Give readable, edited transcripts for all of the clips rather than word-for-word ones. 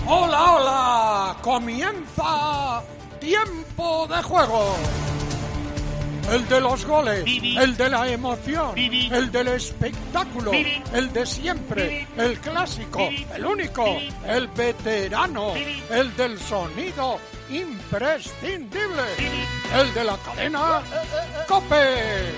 ¡Hola, hola! ¡Comienza Tiempo de Juego! El de los goles, el de la emoción, el del espectáculo, el de siempre, el clásico, el único, el veterano, el del sonido imprescindible, el de la cadena COPE.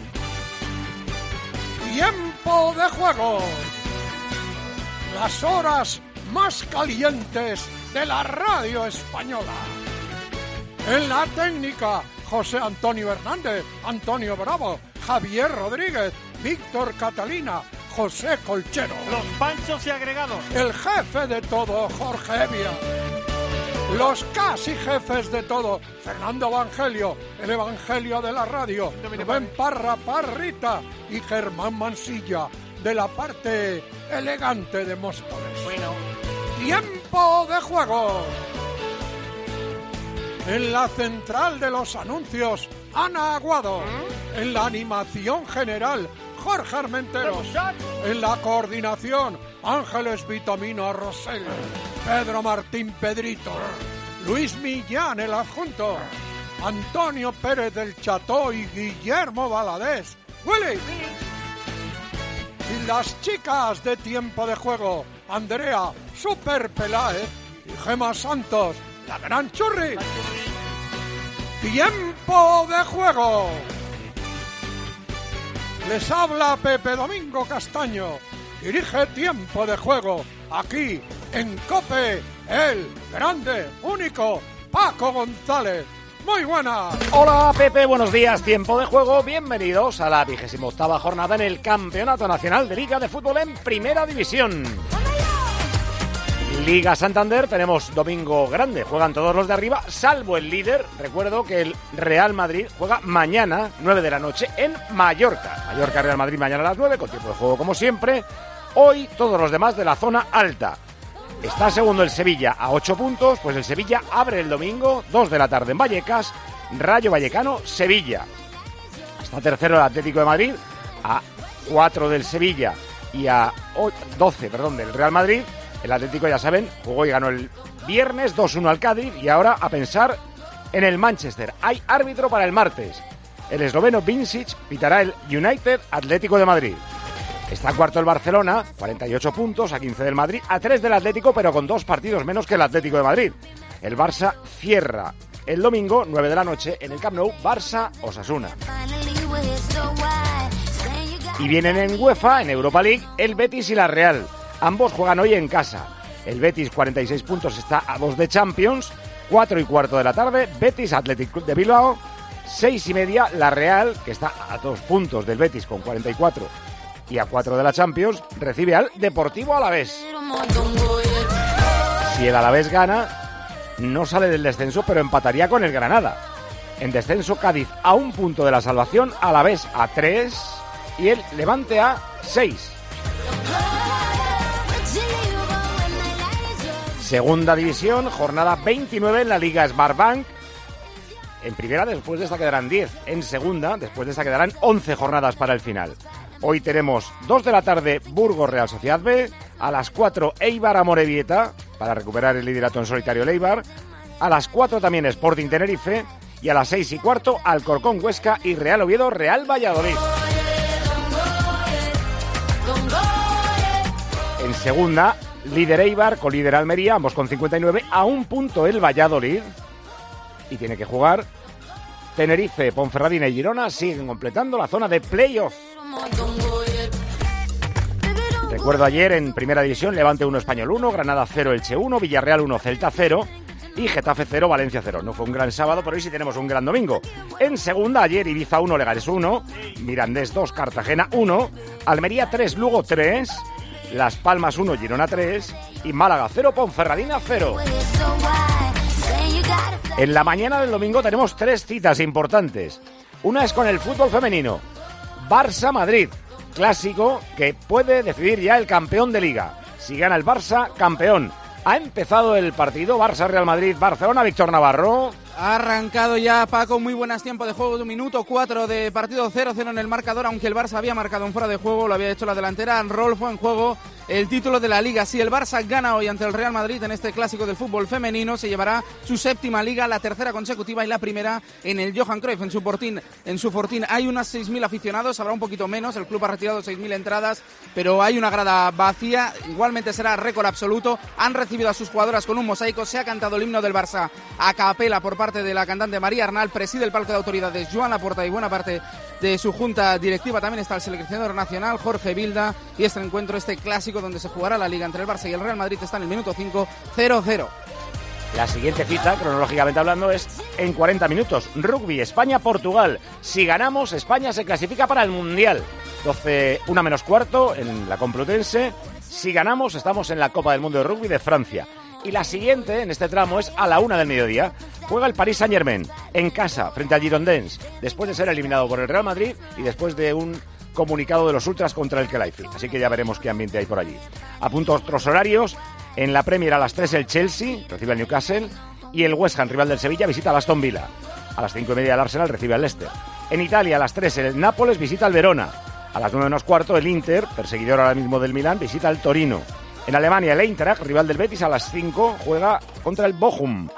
Tiempo de Juego. Las horas más calientes de la radio española. En la técnica, José Antonio Hernández, Antonio Bravo, Javier Rodríguez, Víctor Catalina, José Colchero. Los panchos y agregados. El jefe de todo, Jorge Evia. Los casi jefes de todo, Fernando Evangelio, el Evangelio de la radio, Rubén Parra Parrita y Germán Mansilla, de la parte elegante de Móstoles. Bueno. Tiempo de Juego. En la central de los anuncios, Ana Aguado. En la animación general, Jorge Armenteros. En la coordinación, Ángeles Vitamina Rosell. Pedro Martín Pedrito. Luis Millán, el adjunto. Antonio Pérez del Cható y Guillermo Valadés. ¡Willy! Y las chicas de Tiempo de Juego, Andrea Super Peláez y Gema Santos, la gran Churri. Tiempo de Juego. Les habla Pepe Domingo Castaño. Dirige Tiempo de Juego aquí en COPE, el grande, único Paco González. Muy buenas. Hola Pepe, buenos días. Tiempo de Juego. Bienvenidos a la 28ª jornada en el Campeonato Nacional de Liga de Fútbol en Primera División. Liga Santander, tenemos domingo grande, juegan todos los de arriba, salvo el líder. Recuerdo que el Real Madrid juega mañana, 9 de la noche, en Mallorca. Mallorca-Real Madrid mañana a las 9, con tiempo de juego como siempre. Hoy todos los demás de la zona alta. Está segundo el Sevilla a 8 puntos, pues el Sevilla abre el domingo, 2 de la tarde en Vallecas, Rayo Vallecano, Sevilla. Está tercero el Atlético de Madrid, a 4 del Sevilla y a 12 del Real Madrid. El Atlético, ya saben, jugó y ganó el viernes 2-1 al Cádiz y ahora a pensar en el Manchester. Hay árbitro para el martes. El esloveno Vincic pitará el United Atlético de Madrid. Está cuarto el Barcelona, 48 puntos, a 15 del Madrid, a 3 del Atlético, pero con 2 partidos menos que el Atlético de Madrid. El Barça cierra el domingo, 9 de la noche, en el Camp Nou, Barça-Osasuna. Y vienen en UEFA, en Europa League, el Betis y la Real. Ambos juegan hoy en casa. El Betis, 46 puntos, está a 2 de Champions. 4 y cuarto de la tarde, Betis Athletic de Bilbao. 6 y media, la Real, que está a 2 puntos del Betis con 44 y a 4 de la Champions, recibe al Deportivo Alavés. Si el Alavés gana, no sale del descenso, pero empataría con el Granada. En descenso, Cádiz a 1 punto de la salvación, Alavés a 3 y el Levante a 6. Segunda división, jornada 29 en la Liga Smartbank. En primera, después de esta quedarán 10. En segunda, después de esta quedarán 11 jornadas para el final. Hoy tenemos 2 de la tarde Burgos Real Sociedad B, a las 4 Eibar Amorebieta, para recuperar el liderato en solitario el Eibar, a las 4 también Sporting Tenerife, y a las 6 y cuarto Alcorcón Huesca y Real Oviedo Real Valladolid. En segunda, líder Eibar, con líder Almería, ambos con 59, a 1 punto el Valladolid, y tiene que jugar Tenerife, Ponferradina y Girona, siguen completando la zona de playoff. Recuerdo ayer en Primera División, Levante 1, Español 1, Granada 0, Elche 1, Villarreal 1, Celta 0 y Getafe 0, Valencia 0. No fue un gran sábado, pero hoy sí tenemos un gran domingo. En segunda, ayer Ibiza 1, Leganés 1, Mirandés 2, Cartagena 1, Almería 3, Lugo 3, Las Palmas 1, Girona 3 y Málaga 0, Ponferradina 0. En la mañana del domingo tenemos 3 citas importantes. Una es con el fútbol femenino. Barça-Madrid, clásico que puede decidir ya el campeón de Liga. Si gana el Barça, campeón. Ha empezado el partido Barça-Real Madrid-Barcelona, Víctor Navarro. Ha arrancado ya, Paco, muy buenas, tiempo de juego de 1 minuto 4 de partido, 0-0 en el marcador, aunque el Barça había marcado en fuera de juego, lo había hecho la delantera. Rolfo en juego el título de la Liga. Si el Barça gana hoy ante el Real Madrid en este clásico del fútbol femenino, se llevará su 7ª Liga, la 3ª consecutiva y la primera en el Johan Cruyff, en su Fortín. Hay unas 6.000 aficionados, habrá un poquito menos, el club ha retirado 6.000 entradas, pero hay una grada vacía, igualmente será récord absoluto. Han recibido a sus jugadoras con un mosaico, se ha cantado el himno del Barça a capela por parte de la cantante María Arnal, preside el palco de autoridades Joan Laporta y buena parte de su junta directiva. También está el seleccionador nacional Jorge Vilda, y este encuentro, este clásico donde se jugará la Liga entre el Barça y el Real Madrid, está en el minuto 5, 0-0. La siguiente cita, cronológicamente hablando, es en 40 minutos. Rugby, España-Portugal. Si ganamos, España se clasifica para el Mundial. 12, 1 menos cuarto en la Complutense. Si ganamos, estamos en la Copa del Mundo de Rugby de Francia. Y la siguiente, en este tramo, es a la 1 del mediodía. Juega el Paris Saint-Germain en casa, frente al Girondins, después de ser eliminado por el Real Madrid y después de un comunicado de los ultras contra el Khelaifi. Así que ya veremos qué ambiente hay por allí. A punto otros horarios. En la Premier a las 3 el Chelsea recibe al Newcastle y el West Ham, rival del Sevilla, visita al Aston Villa. A las 5:30 el Arsenal recibe al Leicester. En Italia a las 3 el Nápoles visita al Verona. A las 9 menos cuarto el Inter, perseguidor ahora mismo del Milán, visita al Torino. En Alemania el Eintracht, rival del Betis, a las 5 juega contra el Bochum.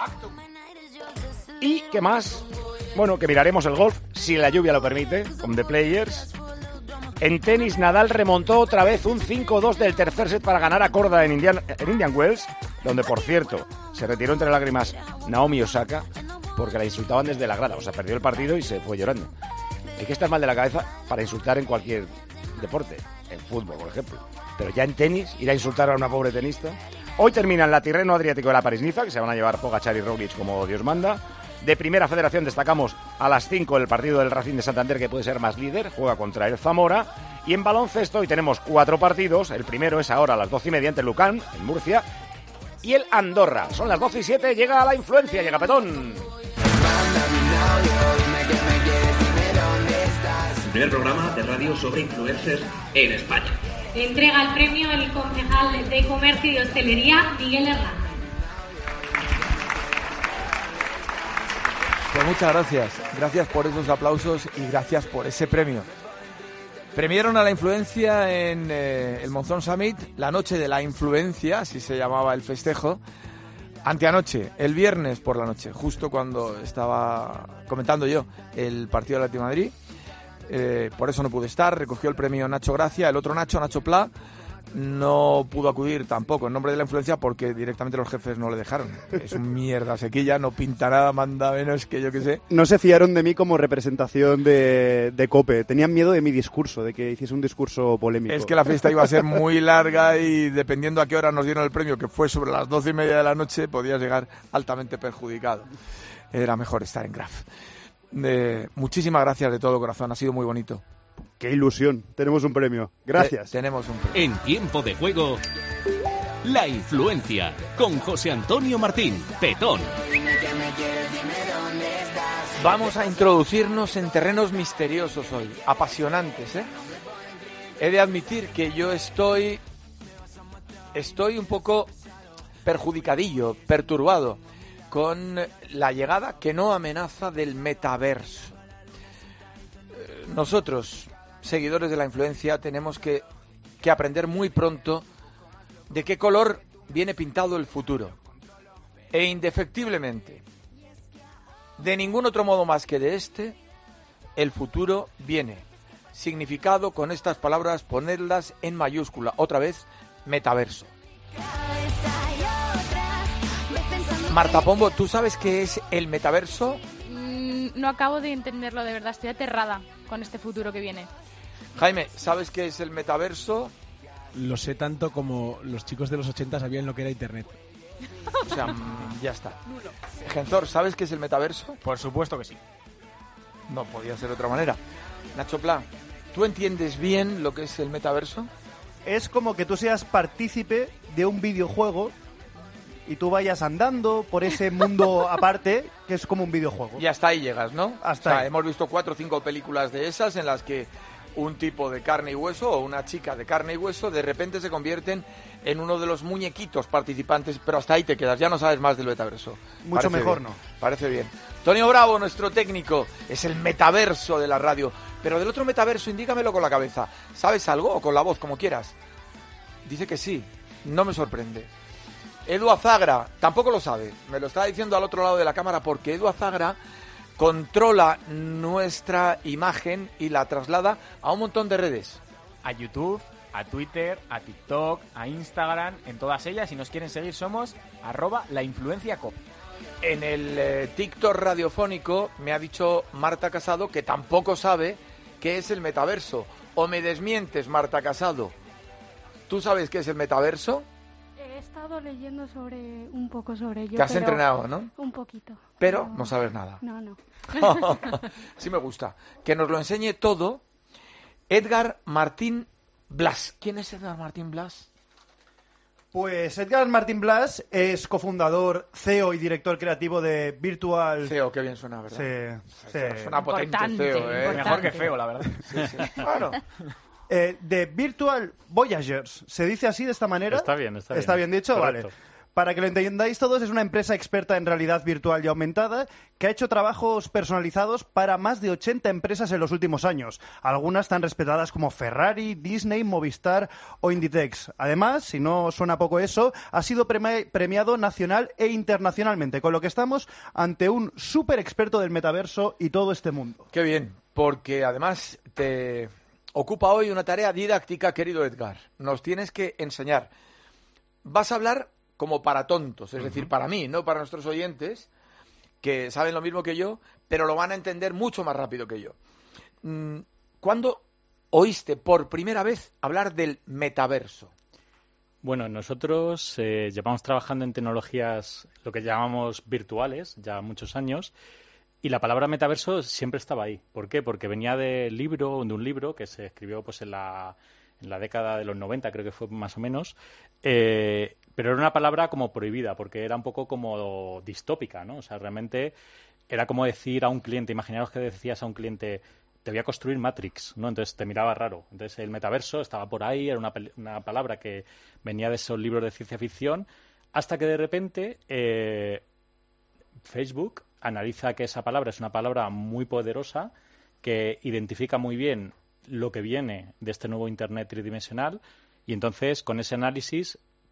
¿Y qué más? Bueno, que miraremos el golf, si la lluvia lo permite, con The Players. En tenis, Nadal remontó otra vez un 5-2 del tercer set para ganar a Korda en Indian Wells, donde, por cierto, se retiró entre lágrimas Naomi Osaka porque la insultaban desde la grada. O sea, perdió el partido y se fue llorando. Hay que estar mal de la cabeza para insultar en cualquier deporte, en fútbol, por ejemplo. Pero ya en tenis, ir a insultar a una pobre tenista. Hoy terminan la Tirreno Adriático de la París-Niza, que se van a llevar Pogačar y Roglič como Dios manda. De Primera Federación destacamos a las 5 el partido del Racing de Santander, que puede ser más líder, juega contra el Zamora. Y en baloncesto hoy tenemos 4 partidos, el primero es ahora a las 12:30 ante el Lucan, en Murcia, y el Andorra. Son las 12:07, llega la influencia, llega Petón. El primer programa de radio sobre influencers en España. Entrega el premio el concejal de Comercio y Hostelería, Miguel Hernández. Pues muchas gracias. Gracias por esos aplausos y gracias por ese premio. Premiaron a la influencia en el Monzón Summit, la noche de la influencia, así se llamaba el festejo, anteanoche, el viernes por la noche, justo cuando estaba comentando yo el partido de Atlético de Madrid. Por eso no pude estar, recogió el premio Nacho Gracia, el otro Nacho Pla, no pudo acudir tampoco en nombre de la influencia porque directamente los jefes no le dejaron. Es un mierda sequilla, no pinta nada, manda menos que yo que sé. No se fiaron de mí como representación de COPE. Tenían miedo de mi discurso, de que hiciese un discurso polémico. Es que la fiesta iba a ser muy larga y dependiendo a qué hora nos dieron el premio, que fue sobre las 12:30 de la noche, podías llegar altamente perjudicado. Era mejor estar en Graf. Muchísimas gracias de todo corazón, ha sido muy bonito. ¡Qué ilusión! Tenemos un premio. Gracias. Tenemos un premio. En Tiempo de Juego, La Influencia, con José Antonio Martín, Petón. Vamos a introducirnos en terrenos misteriosos hoy, apasionantes, ¿eh? He de admitir que yo estoy un poco perjudicadillo, perturbado, con la llegada que no amenaza del metaverso. Nosotros, seguidores de la influencia, tenemos que aprender muy pronto de qué color viene pintado el futuro. E indefectiblemente, de ningún otro modo más que de este, el futuro viene significado con estas palabras, ponerlas en mayúscula. Otra vez, metaverso. Marta Pombo, ¿tú sabes qué es el metaverso? No acabo de entenderlo, de verdad. Estoy aterrada con este futuro que viene. Jaime, ¿sabes qué es el metaverso? Lo sé tanto como los chicos de los 80 sabían lo que era Internet. O sea, ya está. Genzor, ¿sabes qué es el metaverso? Por supuesto que sí. No podía ser de otra manera. Nacho Pla, ¿tú entiendes bien lo que es el metaverso? Es como que tú seas partícipe de un videojuego y tú vayas andando por ese mundo aparte, que es como un videojuego. Y hasta ahí llegas, ¿no? Hasta ahí. Hemos visto 4 o 5 películas de esas en las que un tipo de carne y hueso o una chica de carne y hueso, de repente se convierten en uno de los muñequitos participantes, pero hasta ahí te quedas, ya no sabes más del metaverso. Mucho mejor, bien, ¿no? Parece bien. Tonio Bravo, nuestro técnico, es el metaverso de la radio. Pero del otro metaverso, indícamelo con la cabeza. ¿Sabes algo? O con la voz, como quieras. Dice que sí, no me sorprende. Edu Azagra tampoco lo sabe, me lo estaba diciendo al otro lado de la cámara, porque Edu Azagra controla nuestra imagen y la traslada a un montón de redes. A YouTube, a Twitter, a TikTok, a Instagram, en todas ellas. Si nos quieren seguir somos @lainfluenciacop. En el TikTok radiofónico me ha dicho Marta Casado que tampoco sabe qué es el metaverso. ¿O me desmientes, Marta Casado? ¿Tú sabes qué es el metaverso? He estado leyendo un poco sobre ello. Te has entrenado, ¿no? Un poquito. Pero no sabes nada. No. Sí me gusta. Que nos lo enseñe todo Edgar Martín Blas. ¿Quién es Edgar Martín Blas? Pues Edgar Martín Blas es cofundador, CEO y director creativo de Virtual... CEO, qué bien suena, ¿verdad? Sí. Suena potente CEO, ¿eh? Mejor que feo, la verdad. Sí. Bueno. De Virtual Voyagers. ¿Se dice así, de esta manera? Está bien. ¿Está bien dicho? Correcto. Vale. Para que lo entendáis todos, es una empresa experta en realidad virtual y aumentada que ha hecho trabajos personalizados para más de 80 empresas en los últimos años. Algunas tan respetadas como Ferrari, Disney, Movistar o Inditex. Además, si no suena poco eso, ha sido premiado nacional e internacionalmente, con lo que estamos ante un súper experto del metaverso y todo este mundo. Qué bien, porque además te ocupa hoy una tarea didáctica, querido Edgar. Nos tienes que enseñar. Vas a hablar como para tontos, es decir, para mí, no para nuestros oyentes, que saben lo mismo que yo, pero lo van a entender mucho más rápido que yo. ¿Cuándo oíste por primera vez hablar del metaverso? Bueno, nosotros llevamos trabajando en tecnologías, lo que llamamos virtuales, ya muchos años, y la palabra metaverso siempre estaba ahí. ¿Por qué? Porque venía de un libro que se escribió pues en la década de los 90, creo que fue más o menos, pero era una palabra como prohibida, porque era un poco como distópica, ¿no? O sea, realmente era como decir a un cliente, imaginaos que decías a un cliente, te voy a construir Matrix, ¿no? Entonces te miraba raro. Entonces el metaverso estaba por ahí, era una palabra que venía de esos libros de ciencia ficción, hasta que de repente Facebook analiza que esa palabra es una palabra muy poderosa, que identifica muy bien lo que viene de este nuevo Internet tridimensional, y entonces con ese análisis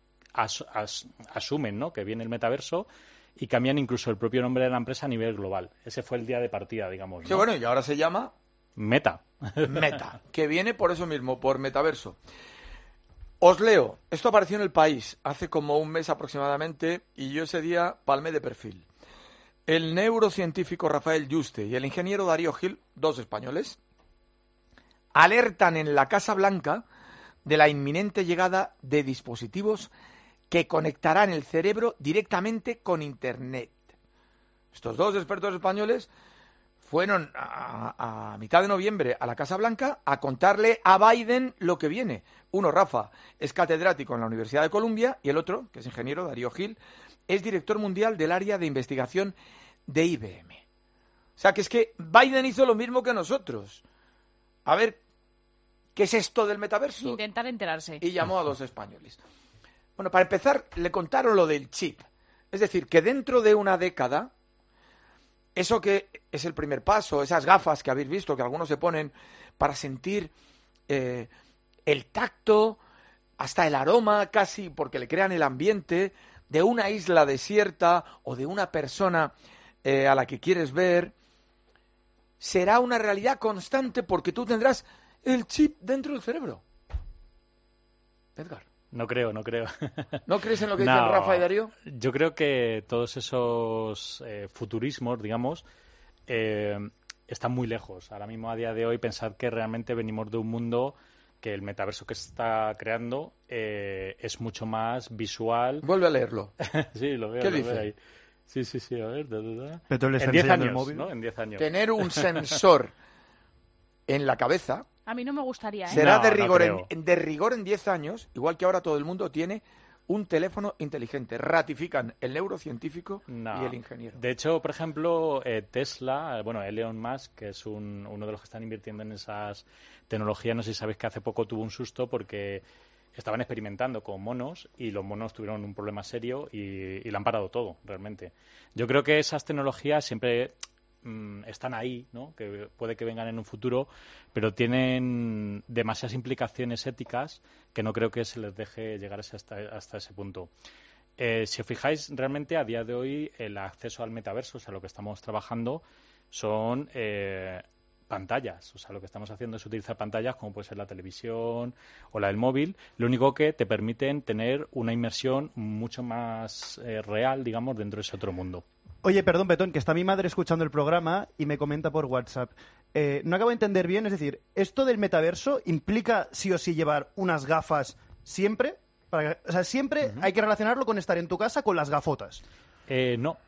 asumen, ¿no?, que viene el metaverso, y cambian incluso el propio nombre de la empresa a nivel global. Ese fue el día de partida, digamos, ¿no? Sí, bueno, y ahora se llama Meta. Meta, que viene por eso mismo, por metaverso. Os leo, esto apareció en El País hace como un mes aproximadamente, y yo ese día palmé de perfil. El neurocientífico Rafael Yuste y el ingeniero Darío Gil, dos españoles, alertan en la Casa Blanca de la inminente llegada de dispositivos que conectarán el cerebro directamente con Internet. Estos dos expertos españoles fueron a mitad de noviembre a la Casa Blanca a contarle a Biden lo que viene. Uno, Rafa, es catedrático en la Universidad de Columbia, y el otro, que es ingeniero, Darío Gil, es director mundial del área de investigación de IBM. O sea, que es que Biden hizo lo mismo que nosotros. A ver, ¿qué es esto del metaverso? Intentar enterarse. Y llamó a dos españoles. Bueno, para empezar, le contaron lo del chip. Es decir, que dentro de una década, eso que es el primer paso, esas gafas que habéis visto, que algunos se ponen para sentir el tacto, hasta el aroma casi, porque le crean el ambiente de una isla desierta o de una persona a la que quieres ver, será una realidad constante porque tú tendrás el chip dentro del cerebro. Edgar. No creo. ¿No crees en lo que dicen Rafa y Darío? Yo creo que todos esos futurismos, digamos, están muy lejos. Ahora mismo, a día de hoy, pensar que realmente venimos de un mundo que el metaverso que se está creando es mucho más visual. Vuelve a leerlo. Sí, lo veo. ¿Qué lo dice? Veo ahí. Sí, a ver. En 10 años, móvil, ¿no? En 10 años. Tener un sensor en la cabeza A mí no me gustaría, ¿eh? será No, de rigor, no creo. de rigor en 10 años, igual que ahora todo el mundo tiene un teléfono inteligente. Ratifican el neurocientífico y el ingeniero. De hecho, por ejemplo, Tesla, Elon Musk, que es uno de los que están invirtiendo en esas tecnologías, no sé si sabéis que hace poco tuvo un susto porque estaban experimentando con monos y los monos tuvieron un problema serio y le han parado todo, realmente. Yo creo que esas tecnologías siempre están ahí, ¿no? Que puede que vengan en un futuro, pero tienen demasiadas implicaciones éticas que no creo que se les deje llegar hasta ese punto. Si os fijáis, realmente a día de hoy el acceso al metaverso, o sea, lo que estamos trabajando son pantallas. O sea, lo que estamos haciendo es utilizar pantallas como puede ser la televisión o la del móvil, lo único que te permiten tener una inmersión mucho más real, digamos, dentro de ese otro mundo. Oye, perdón, Betón, que está mi madre escuchando el programa y me comenta por WhatsApp. No acabo de entender bien, es decir, ¿esto del metaverso implica sí o sí llevar unas gafas siempre? Siempre hay que relacionarlo con estar en tu casa con las gafotas. No.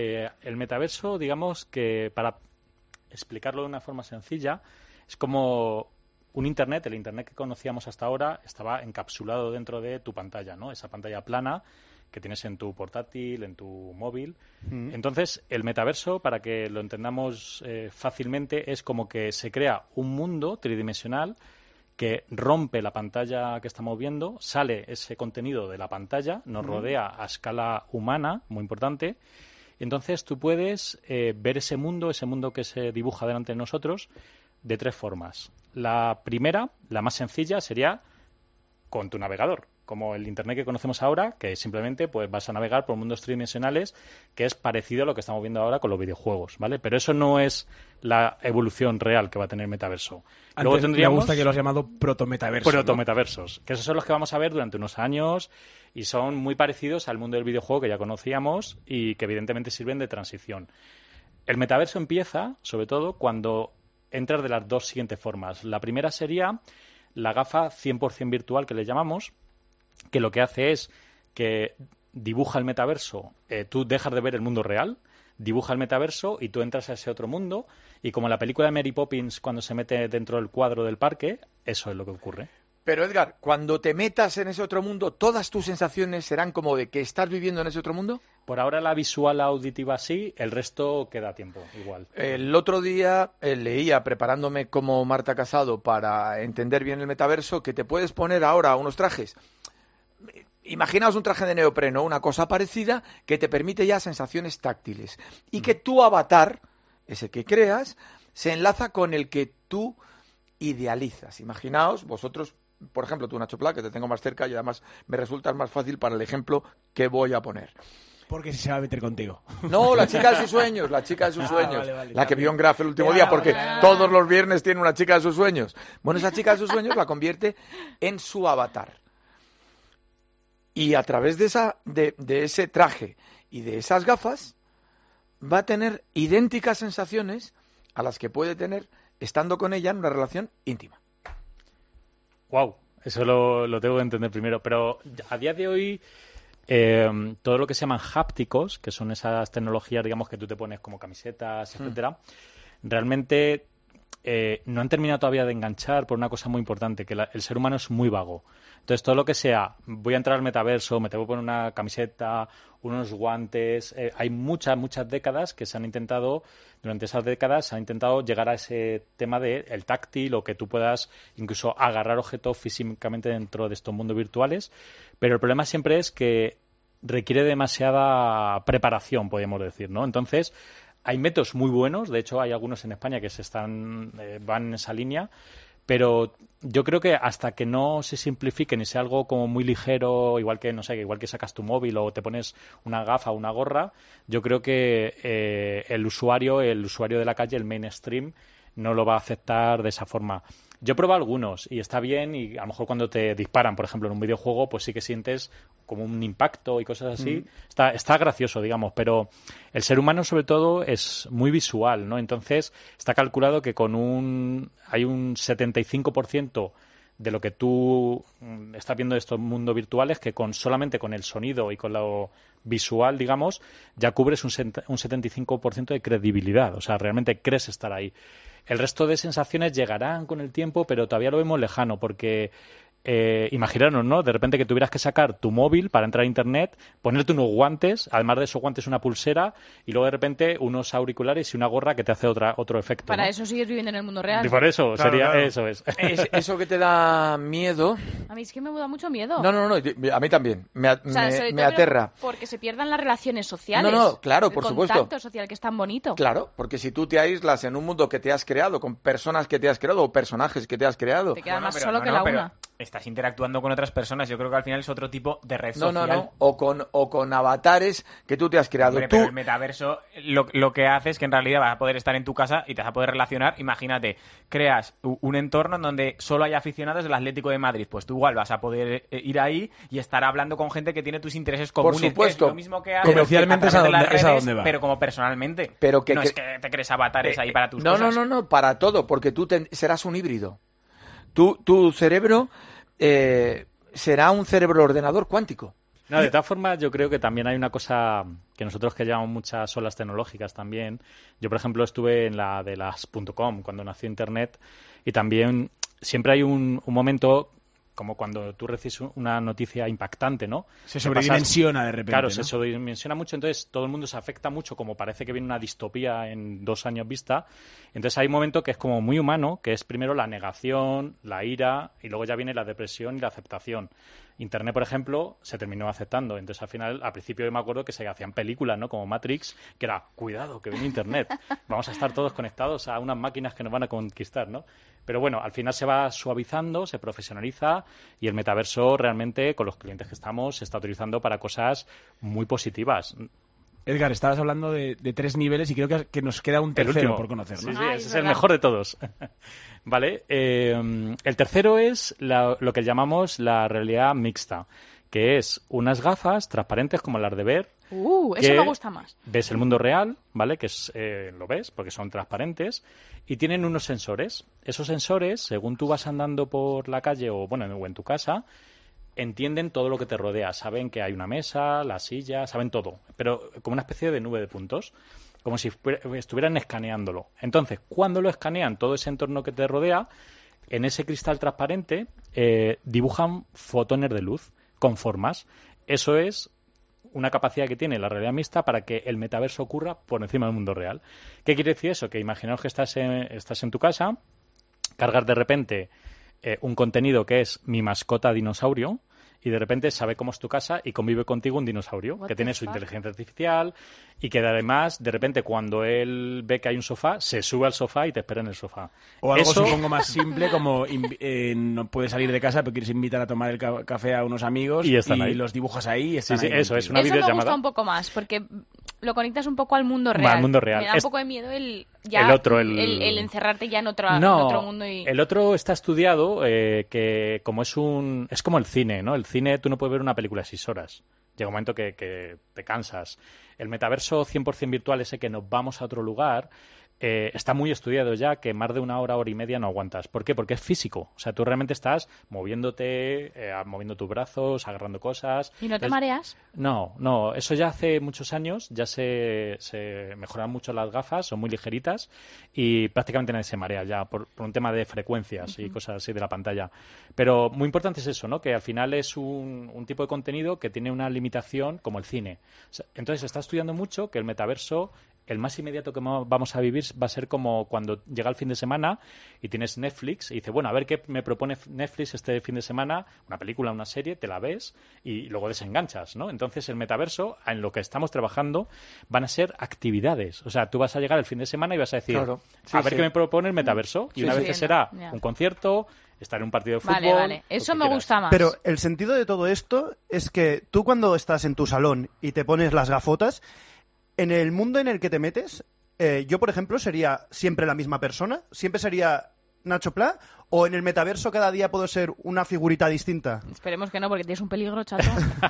El metaverso, digamos que para explicarlo de una forma sencilla, es como un Internet. El Internet que conocíamos hasta ahora estaba encapsulado dentro de tu pantalla, ¿no? Esa pantalla plana que tienes en tu portátil, en tu móvil. Entonces, el metaverso, para que lo entendamos fácilmente, es como que se crea un mundo tridimensional que rompe la pantalla que estamos viendo, sale ese contenido de la pantalla, nos rodea a escala humana, muy importante. Entonces, tú puedes ver ese mundo que se dibuja delante de nosotros, de 3 formas. La primera, la más sencilla, sería con tu navegador, como el Internet que conocemos ahora, que simplemente pues vas a navegar por mundos tridimensionales, que es parecido a lo que estamos viendo ahora con los videojuegos, ¿vale? Pero eso no es la evolución real que va a tener el metaverso. Luego tendríamos... Me gusta que lo has llamado protometaversos. Protometaversos, ¿no? Que esos son los que vamos a ver durante unos años y son muy parecidos al mundo del videojuego que ya conocíamos y que evidentemente sirven de transición. El metaverso empieza, sobre todo, cuando entras de las 2 siguientes formas. La primera sería la gafa 100% virtual, que le llamamos, que lo que hace es que dibuja el metaverso. Tú dejas de ver el mundo real, dibuja el metaverso y tú entras a ese otro mundo, y como en la película de Mary Poppins cuando se mete dentro del cuadro del parque, eso es lo que ocurre. Pero Edgar, cuando te metas en ese otro mundo, ¿todas tus sensaciones serán como de que estás viviendo en ese otro mundo? Por ahora la visual, la auditiva sí, el resto queda a tiempo, igual. El otro día leía, preparándome como Marta Casado para entender bien el metaverso, que te puedes poner ahora unos trajes. Imaginaos un traje de neopreno, una cosa parecida, que te permite ya sensaciones táctiles. Y que tu avatar, ese que creas, se enlaza con el que tú idealizas. Imaginaos, vosotros, por ejemplo, tú, Nacho Pla, que te tengo más cerca y además me resulta más fácil para el ejemplo que voy a poner. Porque se va a meter contigo. No, la chica de sus sueños, la chica de sus sueños. Vale, la que vio en Graf el último día, porque todos los viernes tiene una chica de sus sueños. Bueno, esa chica de sus sueños la convierte en su avatar. Y a través de ese traje y de esas gafas, va a tener idénticas sensaciones a las que puede tener estando con ella en una relación íntima. Wow, eso lo tengo que entender primero. Pero a día de hoy, todo lo que se llaman hápticos, que son esas tecnologías, digamos, que tú te pones como camisetas, etcétera, realmente no han terminado todavía de enganchar por una cosa muy importante, que el ser humano es muy vago. Entonces, todo lo que sea, voy a entrar al metaverso, me tengo que poner una camiseta, unos guantes. Hay muchas décadas que durante esas décadas se han intentado llegar a ese tema del táctil, o que tú puedas incluso agarrar objetos físicamente dentro de estos mundos virtuales. Pero el problema siempre es que requiere demasiada preparación, podríamos decir, ¿no? Entonces, hay métodos muy buenos, de hecho hay algunos en España que van en esa línea, pero yo creo que hasta que no se simplifiquen y sea algo como muy ligero, igual que sacas tu móvil o te pones una gafa o una gorra, yo creo que el usuario de la calle, el mainstream, no lo va a aceptar de esa forma. Yo he probado algunos y está bien, y a lo mejor cuando te disparan, por ejemplo, en un videojuego, pues sí que sientes como un impacto y cosas así. Está gracioso, digamos, pero el ser humano sobre todo es muy visual, ¿no? Entonces está calculado que hay un 75% de lo que tú estás viendo de estos mundos virtuales que solamente con el sonido y con lo visual, digamos, ya cubres un 75% de credibilidad. O sea, realmente crees estar ahí. El resto de sensaciones llegarán con el tiempo, pero todavía lo vemos lejano, porque imaginaros, ¿no? De repente que tuvieras que sacar tu móvil para entrar a Internet, ponerte unos guantes, además de esos guantes una pulsera, y luego de repente unos auriculares y una gorra que te hace otro efecto. Para ¿no? eso sigues viviendo en el mundo real. Y por eso, Claro. eso es. Eso que te da miedo... A mí es que me da mucho miedo. No, a mí también. O sea, sobre Me todo aterra. porque se pierdan las relaciones sociales. No, claro, por supuesto. El contacto social, que es tan bonito. Claro, porque si tú te aíslas en un mundo que te has creado, con personas que te has creado o personajes que te has creado... Te queda más pero solo que la una. Estás interactuando con otras personas. Yo creo que al final es otro tipo de red social. No. O con avatares que tú te has creado. Hombre, pero el metaverso lo que hace es que en realidad vas a poder estar en tu casa y te vas a poder relacionar. Imagínate, creas un entorno en donde solo hay aficionados del Atlético de Madrid. Pues tú igual vas a poder ir ahí y estar hablando con gente que tiene tus intereses comunes. Por supuesto. Es lo mismo que haces Comercialmente a través de las es a redes, donde va. pero como personalmente. Pero no es que te crees avatares ahí para tus cosas. No, para todo, porque tú serás un híbrido. Tu cerebro será un cerebro ordenador cuántico. No, de todas formas, yo creo que también hay una cosa que nosotros que llevamos muchas olas tecnológicas también. Yo, por ejemplo, estuve en la de las .com cuando nació Internet y también siempre hay un momento como cuando tú recibes una noticia impactante, ¿no? Se sobredimensiona de repente, Claro, ¿no? se sobredimensiona mucho, entonces todo el mundo se afecta mucho, como parece que viene una distopía en 2 años vista. Entonces hay un momento que es como muy humano, que es primero la negación, la ira, y luego ya viene la depresión y la aceptación. Internet, por ejemplo, se terminó aceptando. Entonces, al final, al principio yo me acuerdo que se hacían películas, ¿no? Como Matrix, que era, cuidado, que viene Internet. Vamos a estar todos conectados a unas máquinas que nos van a conquistar, ¿no? Pero bueno, al final se va suavizando, se profesionaliza y el metaverso realmente, con los clientes que estamos, se está utilizando para cosas muy positivas. Edgar, estabas hablando de 3 niveles y creo que nos queda un tercero por conocer, ¿no? Sí, ese es el mejor de todos. ¿Vale? El tercero es lo que llamamos la realidad mixta, que es unas gafas transparentes como las de ver. Eso me gusta más. Ves el mundo real, ¿vale? Que es, lo ves porque son transparentes y tienen unos sensores. Esos sensores, según tú vas andando por la calle o en tu casa, entienden todo lo que te rodea. Saben que hay una mesa, la silla, saben todo. Pero como una especie de nube de puntos. Como si estuvieran escaneándolo. Entonces, cuando lo escanean todo ese entorno que te rodea, en ese cristal transparente dibujan fotones de luz con formas. Eso es una capacidad que tiene la realidad mixta para que el metaverso ocurra por encima del mundo real. ¿Qué quiere decir eso? Que imaginaos que estás en tu casa, cargas de repente un contenido que es mi mascota dinosaurio, y de repente sabe cómo es tu casa y convive contigo un dinosaurio que tiene su inteligencia artificial y que además, de repente, cuando él ve que hay un sofá, se sube al sofá y te espera en el sofá. O algo supongo más simple como no puedes salir de casa pero quieres invitar a tomar el café a unos amigos y ahí. los dibujas ahí y están sí, ahí. Eso es una Eso videollamada. me gusta un poco más porque lo conectas un poco al mundo real. Al mundo real. Me da un poco de miedo el encerrarte ya en otro mundo. El otro está estudiado que como es como el cine, ¿no? El cine tú no puedes ver una película 6 horas. Llega un momento que te cansas. El metaverso 100% virtual, ese que nos vamos a otro lugar, está muy estudiado ya, que más de 1 hora, hora y media no aguantas. ¿Por qué? Porque es físico. O sea, tú realmente estás moviéndote, moviendo tus brazos, agarrando cosas. ¿Y no te mareas? No. Eso ya hace muchos años, ya se mejoran mucho las gafas, son muy ligeritas y prácticamente nadie se marea ya por un tema de frecuencias y cosas así de la pantalla. Pero muy importante es eso, ¿no? Que al final es un tipo de contenido que tiene una limitación como el cine. O sea, entonces se está estudiando mucho que el metaverso, el más inmediato que vamos a vivir va a ser como cuando llega el fin de semana y tienes Netflix y dices, bueno, a ver qué me propone Netflix este fin de semana, una película, una serie, te la ves y luego desenganchas, ¿no? Entonces el metaverso, en lo que estamos trabajando, van a ser actividades. O sea, tú vas a llegar el fin de semana y vas a decir, a ver qué me propone el metaverso. Y una vez que será un concierto, estar en un partido de fútbol. Vale. Eso me gusta más. Pero el sentido de todo esto es que tú cuando estás en tu salón y te pones las gafotas, en el mundo en el que te metes, yo, por ejemplo, sería siempre la misma persona, siempre sería Nacho Pla, o en el metaverso cada día puedo ser una figurita distinta. Esperemos que no, porque tienes un peligro, chato.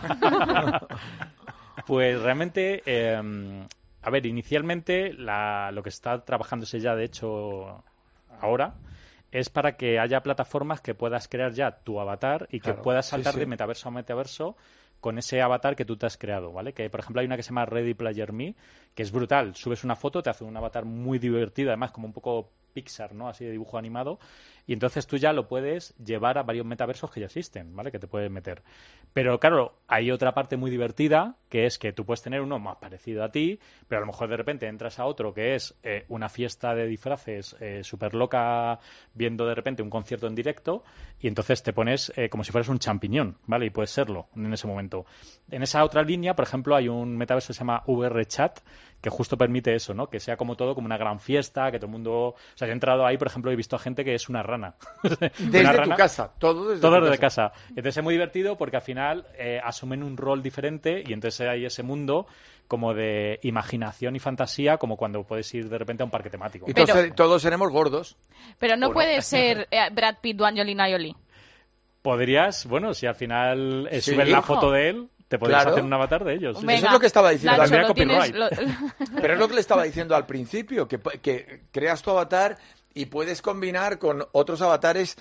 Pues realmente, a ver, inicialmente lo que está trabajándose ya, de hecho, ahora, es para que haya plataformas que puedas crear ya tu avatar y que puedas saltar de metaverso a metaverso con ese avatar que tú te has creado, ¿vale? Que, por ejemplo, hay una que se llama Ready Player Me, que es brutal. Subes una foto, te hace un avatar muy divertido, además como un poco Pixar, ¿no? Así de dibujo animado. Y entonces tú ya lo puedes llevar a varios metaversos que ya existen, ¿vale? Que te puedes meter. Pero claro, hay otra parte muy divertida, que es que tú puedes tener uno más parecido a ti, pero a lo mejor de repente entras a otro que es una fiesta de disfraces súper loca, viendo de repente un concierto en directo, y entonces te pones como si fueras un champiñón, ¿vale? Y puedes serlo en ese momento. En esa otra línea, por ejemplo, hay un metaverso que se llama VR Chat, que justo permite eso, ¿no? Que sea como todo, como una gran fiesta, que todo el mundo... O sea, yo he entrado ahí, por ejemplo, he visto a gente que es una rana. Desde tu casa, todo desde casa. Entonces es muy divertido porque al final asumen un rol diferente y entonces hay ese mundo como de imaginación y fantasía, como cuando puedes ir de repente a un parque temático. Y todos seremos gordos. Pero no puede ser Brad Pitt o Angelina Jolie. Podrías, bueno, si al final suben la foto de él... Te podrías hacer un avatar de ellos. Venga, eso es lo que estaba diciendo. Nacho, Pero es lo que le estaba diciendo al principio, que creas tu avatar y puedes combinar con otros avatares.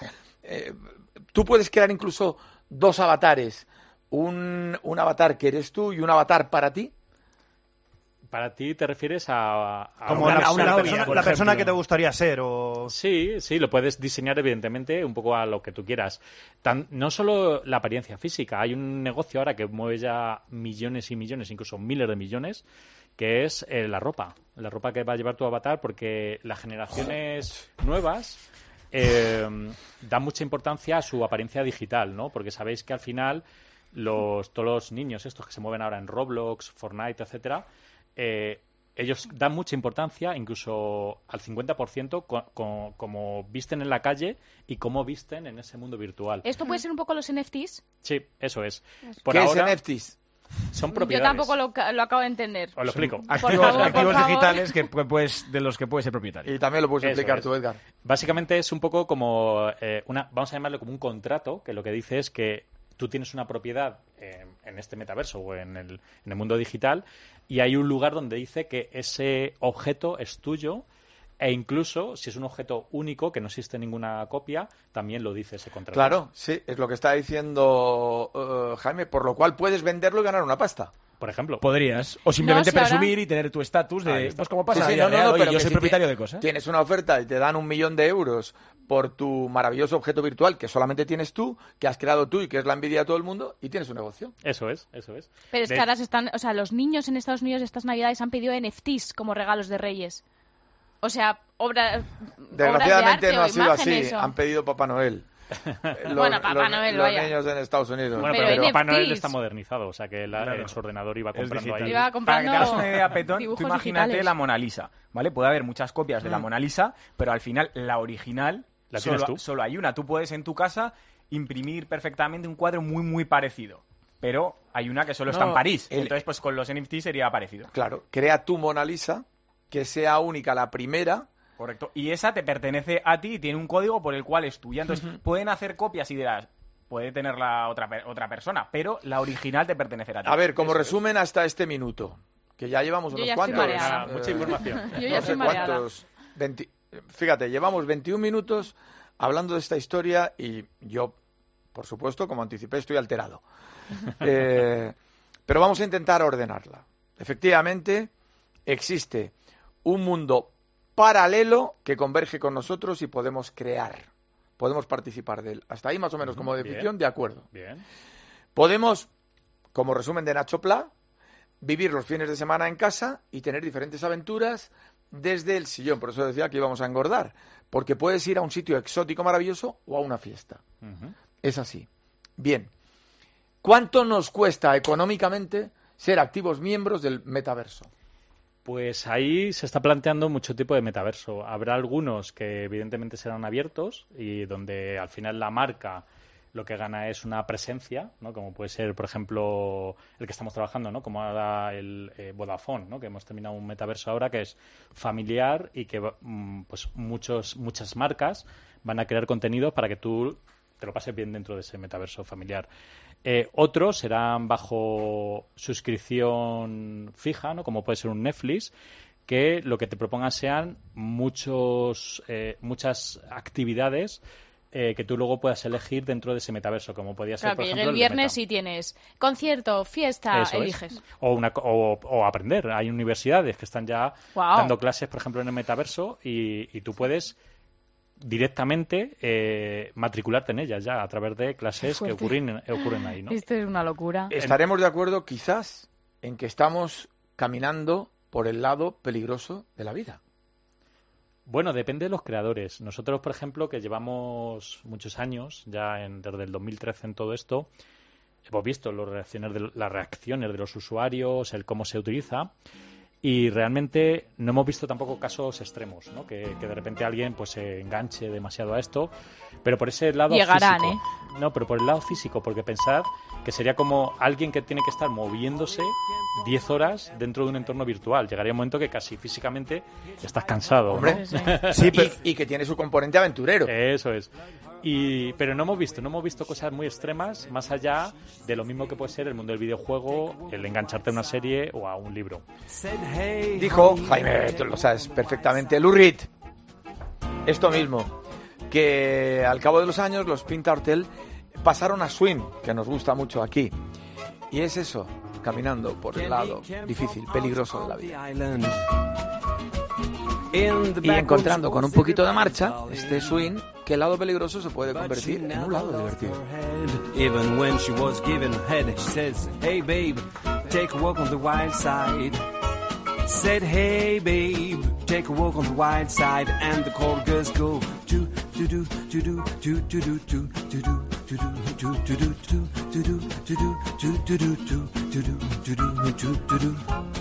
Tú puedes crear incluso 2 avatares. Un avatar que eres tú y un avatar para ti. Para ti te refieres a como la persona que te gustaría ser o... Sí, lo puedes diseñar evidentemente un poco a lo que tú quieras. No solo la apariencia física, hay un negocio ahora que mueve ya millones y millones, incluso miles de millones, que es la ropa que va a llevar tu avatar, porque las generaciones nuevas dan mucha importancia a su apariencia digital, ¿no? Porque sabéis que al final todos los niños estos que se mueven ahora en Roblox, Fortnite, etcétera, ellos dan mucha importancia, incluso al 50%, como visten en la calle y cómo visten en ese mundo virtual. ¿Esto puede ser un poco los NFTs? Sí, eso es. ¿Qué es NFTs? Son propiedades. Yo tampoco lo acabo de entender. Os lo explico. Activos digitales de los que puedes ser propietario. Y también lo puedes explicar tú, Edgar. Básicamente es un poco como vamos a llamarlo como un contrato, que lo que dice es que tú tienes una propiedad en este metaverso o en el mundo digital, y hay un lugar donde dice que ese objeto es tuyo, e incluso si es un objeto único, que no existe ninguna copia, también lo dice ese contrato. Claro, sí, es lo que está diciendo Jaime, por lo cual puedes venderlo y ganar una pasta. Por ejemplo. Podrías. O simplemente presumir y tener tu estatus de... Pues como pasa, pero yo soy propietario de cosas. Tienes una oferta y te dan 1 millón de euros por tu maravilloso objeto virtual que solamente tienes tú, que has creado tú y que es la envidia de todo el mundo, y tienes un negocio. Eso es. Pero es que ahora los niños en Estados Unidos estas Navidades han pedido NFTs como regalos de Reyes. O sea, desgraciadamente obras de arte no ha sido así. Eso. Han pedido Papá Noel. Papá Noel, los niños en Estados Unidos. Bueno, pero Papá Noel está modernizado, o sea que en su ordenador iba comprando ahí. Para que te hagas una idea, Petón, tú imagínate digitales. la Mona Lisa, ¿vale? Puede haber muchas copias de la Mona Lisa, pero al final la original solo hay una. Tú puedes en tu casa imprimir perfectamente un cuadro muy, muy parecido, pero hay una que solo está en París. Entonces, pues con los NFT sería parecido. Claro, crea tu Mona Lisa, que sea única, la primera. Correcto. Y esa te pertenece a ti y tiene un código por el cual es tuya. Entonces, pueden hacer copias y dirás, puede tenerla otra persona, pero la original te pertenecerá a ti. A ver, como resumen hasta este minuto, que ya llevamos unos cuantos. Mucha información. Yo ya estoy mareada. Fíjate, llevamos 21 minutos hablando de esta historia y yo, por supuesto, como anticipé, estoy alterado. Pero vamos a intentar ordenarla. Efectivamente, existe un mundo paralelo que converge con nosotros y podemos crear. Podemos participar de él. Hasta ahí más o menos como definición, de acuerdo. Bien. Podemos, como resumen de Nacho Pla, vivir los fines de semana en casa y tener diferentes aventuras desde el sillón. Por eso decía que íbamos a engordar. Porque puedes ir a un sitio exótico maravilloso o a una fiesta. Es así. Bien. ¿Cuánto nos cuesta económicamente ser activos miembros del metaverso? Pues ahí se está planteando mucho tipo de metaverso. Habrá algunos que evidentemente serán abiertos y donde al final la marca lo que gana es una presencia, ¿no? Como puede ser, por ejemplo, el que estamos trabajando, ¿no? Como ahora el Vodafone, ¿no? Que hemos terminado un metaverso ahora que es familiar y que pues muchas marcas van a crear contenido para que tú te lo pases bien dentro de ese metaverso familiar. Otros serán bajo suscripción fija, ¿no? Como puede ser un Netflix, que lo que te propongan sean muchas actividades que tú luego puedas elegir dentro de ese metaverso, como podía ser, claro, por que ejemplo, llegue el viernes y tienes concierto, fiesta, Eso eliges. Es. O aprender. Hay universidades que están ya dando clases, por ejemplo, en el metaverso y tú puedes directamente matricularte en ellas ya a través de clases que ocurren ahí, ¿no? Esto es una locura. Estaremos de acuerdo quizás en que estamos caminando por el lado peligroso de la vida. Bueno, depende de los creadores. Nosotros, por ejemplo, que llevamos muchos años, ya desde el 2013 en todo esto, hemos visto las reacciones de los usuarios, el cómo se utiliza, y realmente no hemos visto tampoco casos extremos, ¿no? Que de repente alguien pues se enganche demasiado a esto, pero por ese lado llegarán, físico. No, pero por el lado físico, porque pensad que sería como alguien que tiene que estar moviéndose 10 horas dentro de un entorno virtual. Llegaría un momento que casi físicamente estás cansado, hombre, ¿no? Sí, pero, y que tiene su componente aventurero. Eso es. Pero no hemos visto cosas muy extremas más allá de lo mismo que puede ser el mundo del videojuego, el engancharte a una serie o a un libro. Dijo Jaime, tú lo sabes perfectamente, Lou Reed, esto mismo, que al cabo de los años los Pintartel pasaron a Swim, que nos gusta mucho aquí, y es eso, caminando por el lado difícil, peligroso de la vida. Y encontrando con un poquito de marcha este swing, que el lado peligroso se puede convertir en un lado divertido. Even when she was given head, she says, "Hey babe, take a walk on the wild side." Said, "Hey babe, take a walk on the wild side," and the chord girls go do do do do do do do do do do do do do do do do do.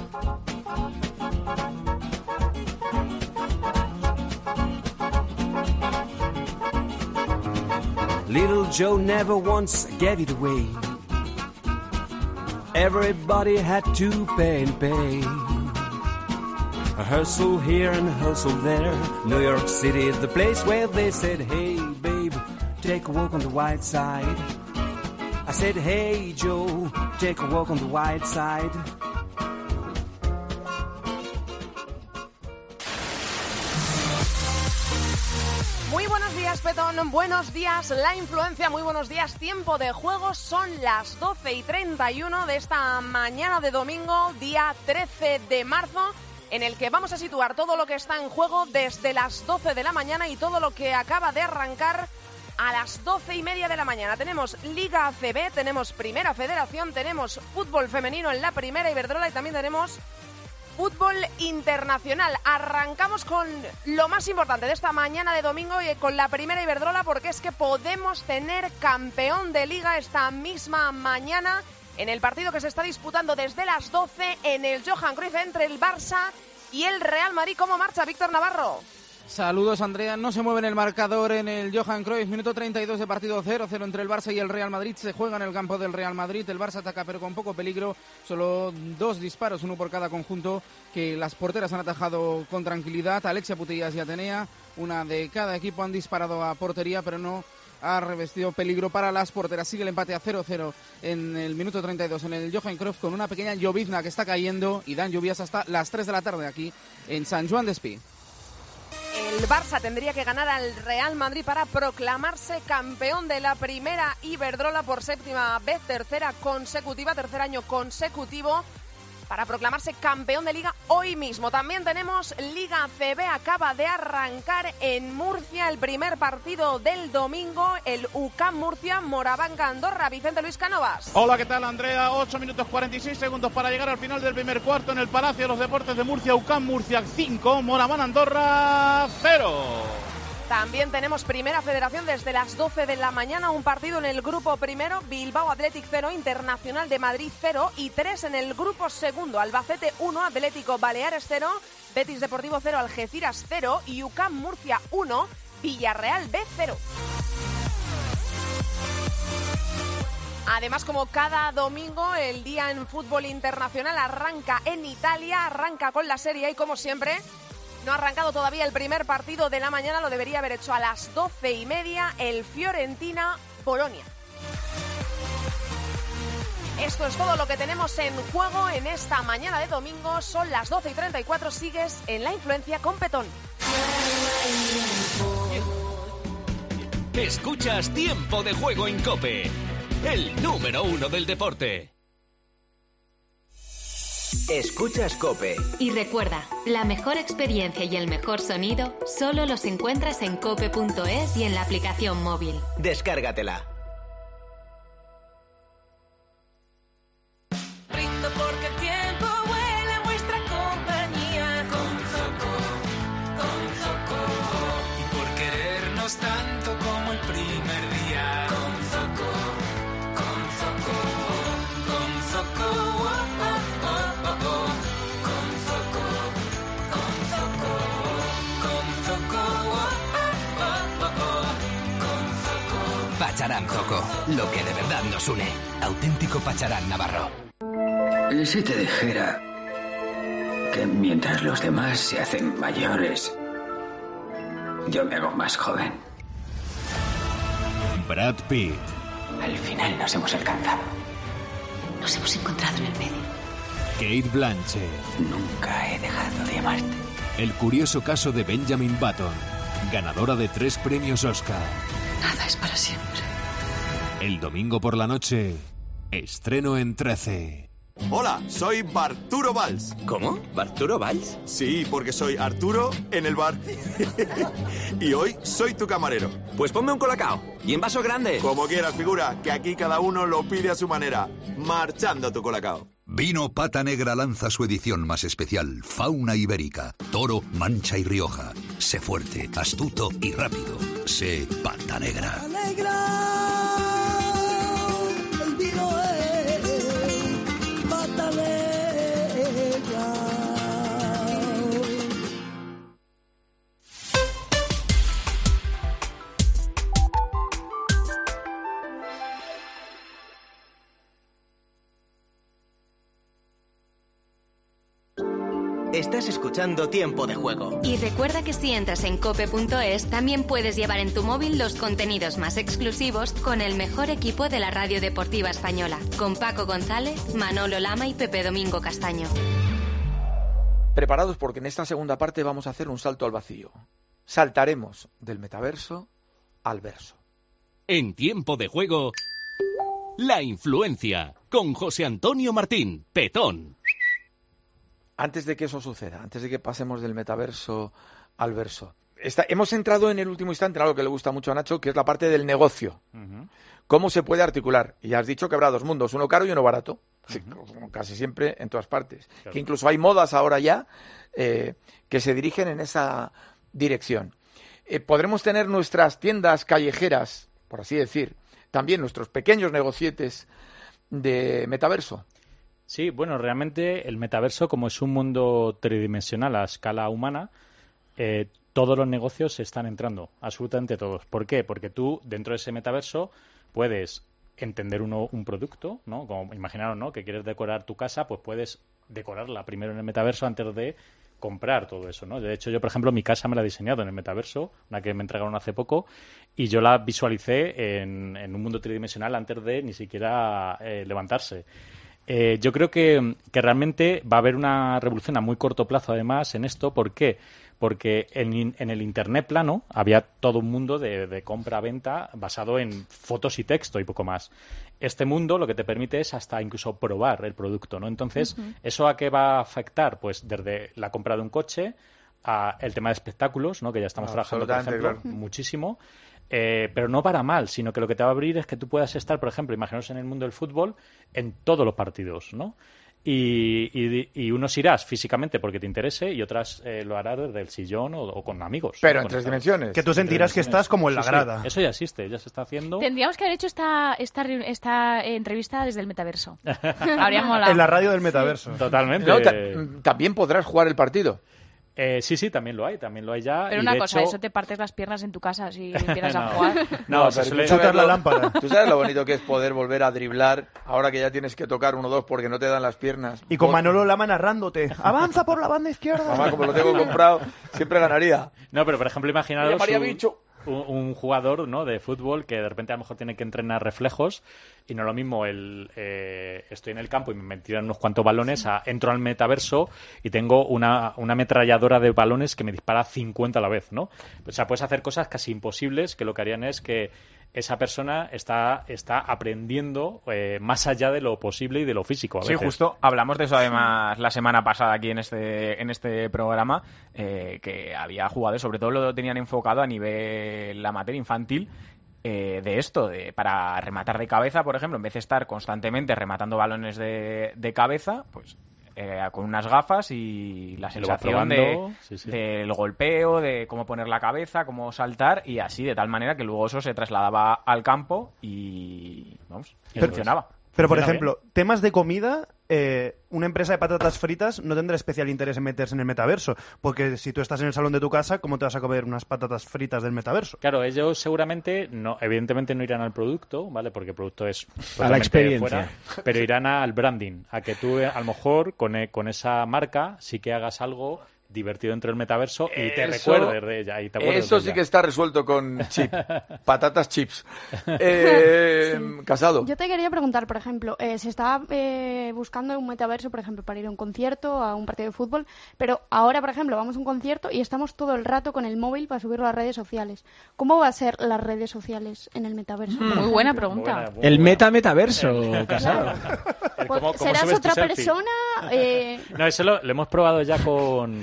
Little Joe never once gave it away. Everybody had to pay and pay. A hustle here and a hustle there. New York City is the place where they said, "Hey babe, take a walk on the wild side." I said, "Hey Joe, take a walk on the wild side." Muy buenos días, Petón. Buenos días, La Influencia. Muy buenos días, Tiempo de Juego. Son las 12:31 de esta mañana de domingo, día 13 de marzo, en el que vamos a situar todo lo que está en juego desde las 12 de la mañana y todo lo que acaba de arrancar a las 12:30 de la mañana. Tenemos Liga ACB, tenemos Primera Federación, tenemos fútbol femenino en la Primera Iberdrola y también tenemos fútbol internacional. Arrancamos con lo más importante de esta mañana de domingo y con la Primera Iberdrola, porque es que podemos tener campeón de Liga esta misma mañana en el partido que se está disputando desde las 12 en el Johan Cruyff entre el Barça y el Real Madrid. ¿Cómo marcha, Víctor Navarro? Saludos, Andrea. No se mueve en el marcador en el Johan Cruyff. Minuto 32 de partido, 0-0 entre el Barça y el Real Madrid. Se juega en el campo del Real Madrid. El Barça ataca pero con poco peligro. Solo 2 disparos, uno por cada conjunto, que las porteras han atajado con tranquilidad. Alexia Putellas y Atenea, una de cada equipo, han disparado a portería, pero no ha revestido peligro para las porteras. Sigue el empate a 0-0 en el minuto 32 en el Johan Cruyff, con una pequeña llovizna que está cayendo y dan lluvias hasta las 3 de la tarde aquí en San Joan d'Espí. El Barça tendría que ganar al Real Madrid para proclamarse campeón de la Primera Iberdrola por séptima vez, tercer año consecutivo, para proclamarse campeón de Liga hoy mismo. También tenemos Liga ACB, acaba de arrancar en Murcia el primer partido del domingo, el UCAM Murcia, Moraván Andorra. Vicente Luis Cánovas. Hola, ¿qué tal, Andrea? 8 minutos 46 segundos para llegar al final del primer cuarto en el Palacio de los Deportes de Murcia. UCAM Murcia 5, Moraván Andorra 0. También tenemos Primera Federación desde las 12 de la mañana, un partido en el grupo primero, Bilbao Athletic 0, Internacional de Madrid 0 y 3 en el grupo segundo, Albacete 1, Atlético Baleares 0, Betis Deportivo 0, Algeciras 0 y UCAM Murcia 1, Villarreal B 0. Además, como cada domingo, el día en fútbol internacional arranca en Italia, arranca con la Serie A y como siempre, no ha arrancado todavía el primer partido de la mañana, lo debería haber hecho a las 12:30, el Fiorentina-Bolonia. Esto es todo lo que tenemos en juego en esta mañana de domingo. Son las 12:34, sigues en La Influencia con Petón. Escuchas Tiempo de Juego en COPE, el número 1 del deporte. Escuchas COPE. Y recuerda, la mejor experiencia y el mejor sonido solo los encuentras en cope.es y en la aplicación móvil. Descárgatela. Brindo porque el tiempo vuela en vuestra compañía. Con Zoco. Y por querernos tanto como el primer día. Con Zoco. Pacharán Zoco, lo que de verdad nos une. Auténtico Pacharán Navarro. ¿Y si te dijera que mientras los demás se hacen mayores, yo me hago más joven? Brad Pitt. Al final nos hemos alcanzado. Nos hemos encontrado en el medio. Cate Blanchett. Nunca he dejado de amarte. El curioso caso de Benjamin Button, ganadora de 3 premios Oscar. Nada es para siempre. El domingo por la noche, estreno en 13. Hola, soy Barturo Valls. ¿Cómo? ¿Barturo Valls? Sí, porque soy Arturo en el bar. Y hoy soy tu camarero. Pues ponme un colacao. Y en vaso grande. Como quieras, figura, que aquí cada uno lo pide a su manera. Marchando tu colacao. Vino Pata Negra lanza su edición más especial, Fauna Ibérica, Toro, Mancha y Rioja. Sé fuerte, astuto y rápido. Sé Pata Negra. El vino es Pata Negra. Estás escuchando Tiempo de Juego. Y recuerda que si entras en cope.es también puedes llevar en tu móvil los contenidos más exclusivos con el mejor equipo de la radio deportiva española, con Paco González, Manolo Lama y Pepe Domingo Castaño. Preparados porque en esta segunda parte vamos a hacer un salto al vacío. Saltaremos del metaverso al verso. En Tiempo de Juego, La Influencia, con José Antonio Martín, Petón. Antes de que eso suceda, antes de que pasemos del metaverso al verso, hemos entrado en el último instante en algo que le gusta mucho a Nacho, que es la parte del negocio. ¿Cómo se puede articular? Y ya has dicho que habrá dos mundos, uno caro y uno barato. Sí, como casi siempre en todas partes. Claro. Que incluso hay modas ahora ya que se dirigen en esa dirección. Podremos tener nuestras tiendas callejeras, por así decir, también nuestros pequeños negocietes de metaverso. Sí, bueno, realmente el metaverso, como es un mundo tridimensional a escala humana, todos los negocios están entrando, absolutamente todos. ¿Por qué? Porque tú, dentro de ese metaverso, puedes entender un producto, ¿no? Como imaginaros, ¿no? Que quieres decorar tu casa, pues puedes decorarla primero en el metaverso antes de comprar todo eso, ¿no? De hecho, yo, por ejemplo, mi casa me la he diseñado en el metaverso, una que me entregaron hace poco, y yo la visualicé en un mundo tridimensional antes de ni siquiera levantarse. Yo creo que realmente va a haber una revolución a muy corto plazo, además, en esto. ¿Por qué? Porque en el Internet plano había todo un mundo de compra-venta basado en fotos y texto y poco más. Este mundo lo que te permite es hasta incluso probar el producto, ¿no? Entonces, ¿eso a qué va a afectar? Pues desde la compra de un coche a el tema de espectáculos, ¿no? Que ya estamos trabajando, por ejemplo, muchísimo. Pero no para mal, sino que lo que te va a abrir es que tú puedas estar, por ejemplo, imaginaos en el mundo del fútbol, en todos los partidos, ¿no? Y unos irás físicamente porque te interese y otras lo harás desde el sillón o con amigos. Pero ¿no? en 3 dimensiones. Que tú sentirás que estás como en la grada. Sí, eso ya existe, ya se está haciendo. Tendríamos que haber hecho esta entrevista desde el metaverso. Habría molado. En la radio del metaverso. Sí. Totalmente. No, también podrás jugar el partido. Sí, también lo hay ya. Pero y una de cosa, hecho... eso te partes las piernas en tu casa si empiezas a jugar. No, pero chutar la lámpara. Tú sabes lo bonito que es poder volver a driblar ahora que ya tienes que tocar 1-2 porque no te dan las piernas. Y con Manolo Lama narrándote. ¡Avanza por la banda izquierda! Mamá, como lo tengo comprado, siempre ganaría. No, pero por ejemplo, imaginaros... María Bicho. un jugador, ¿no?, de fútbol que de repente a lo mejor tiene que entrenar reflejos y no es lo mismo estoy en el campo y me tiran unos cuantos balones entro al metaverso y tengo una ametralladora de balones que me dispara 50 a la vez, ¿no? O sea, puedes hacer cosas casi imposibles que lo que harían es que esa persona está aprendiendo más allá de lo posible y de lo físico. A veces. Sí, justo hablamos de eso además la semana pasada aquí en este programa, que había jugadores, sobre todo lo tenían enfocado a nivel amateur infantil, de esto, para rematar de cabeza, por ejemplo, en vez de estar constantemente rematando balones de cabeza, pues con unas gafas y la sensación del golpeo, de cómo poner la cabeza, cómo saltar, y así, de tal manera que luego eso se trasladaba al campo y funcionaba. Pero, por ejemplo, temas de comida, una empresa de patatas fritas no tendrá especial interés en meterse en el metaverso, porque si tú estás en el salón de tu casa, ¿cómo te vas a comer unas patatas fritas del metaverso? Claro, ellos seguramente, evidentemente no irán al producto, ¿vale? Porque el producto es a la experiencia. Fuera, pero irán al branding, a que tú a lo mejor con esa marca sí que hagas algo divertido dentro del metaverso y te recuerdes de ella. Eso sí que está resuelto con chip. Patatas chips. Casado. Yo te quería preguntar, por ejemplo, se está buscando un metaverso, por ejemplo, para ir a un concierto, a un partido de fútbol, pero ahora, por ejemplo, vamos a un concierto y estamos todo el rato con el móvil para subirlo a las redes sociales. ¿Cómo va a ser las redes sociales en el metaverso? Muy buena pregunta. El metaverso, Casado. ¿Cómo ¿Serás subes otra tu selfie? persona? No, eso lo hemos probado ya con...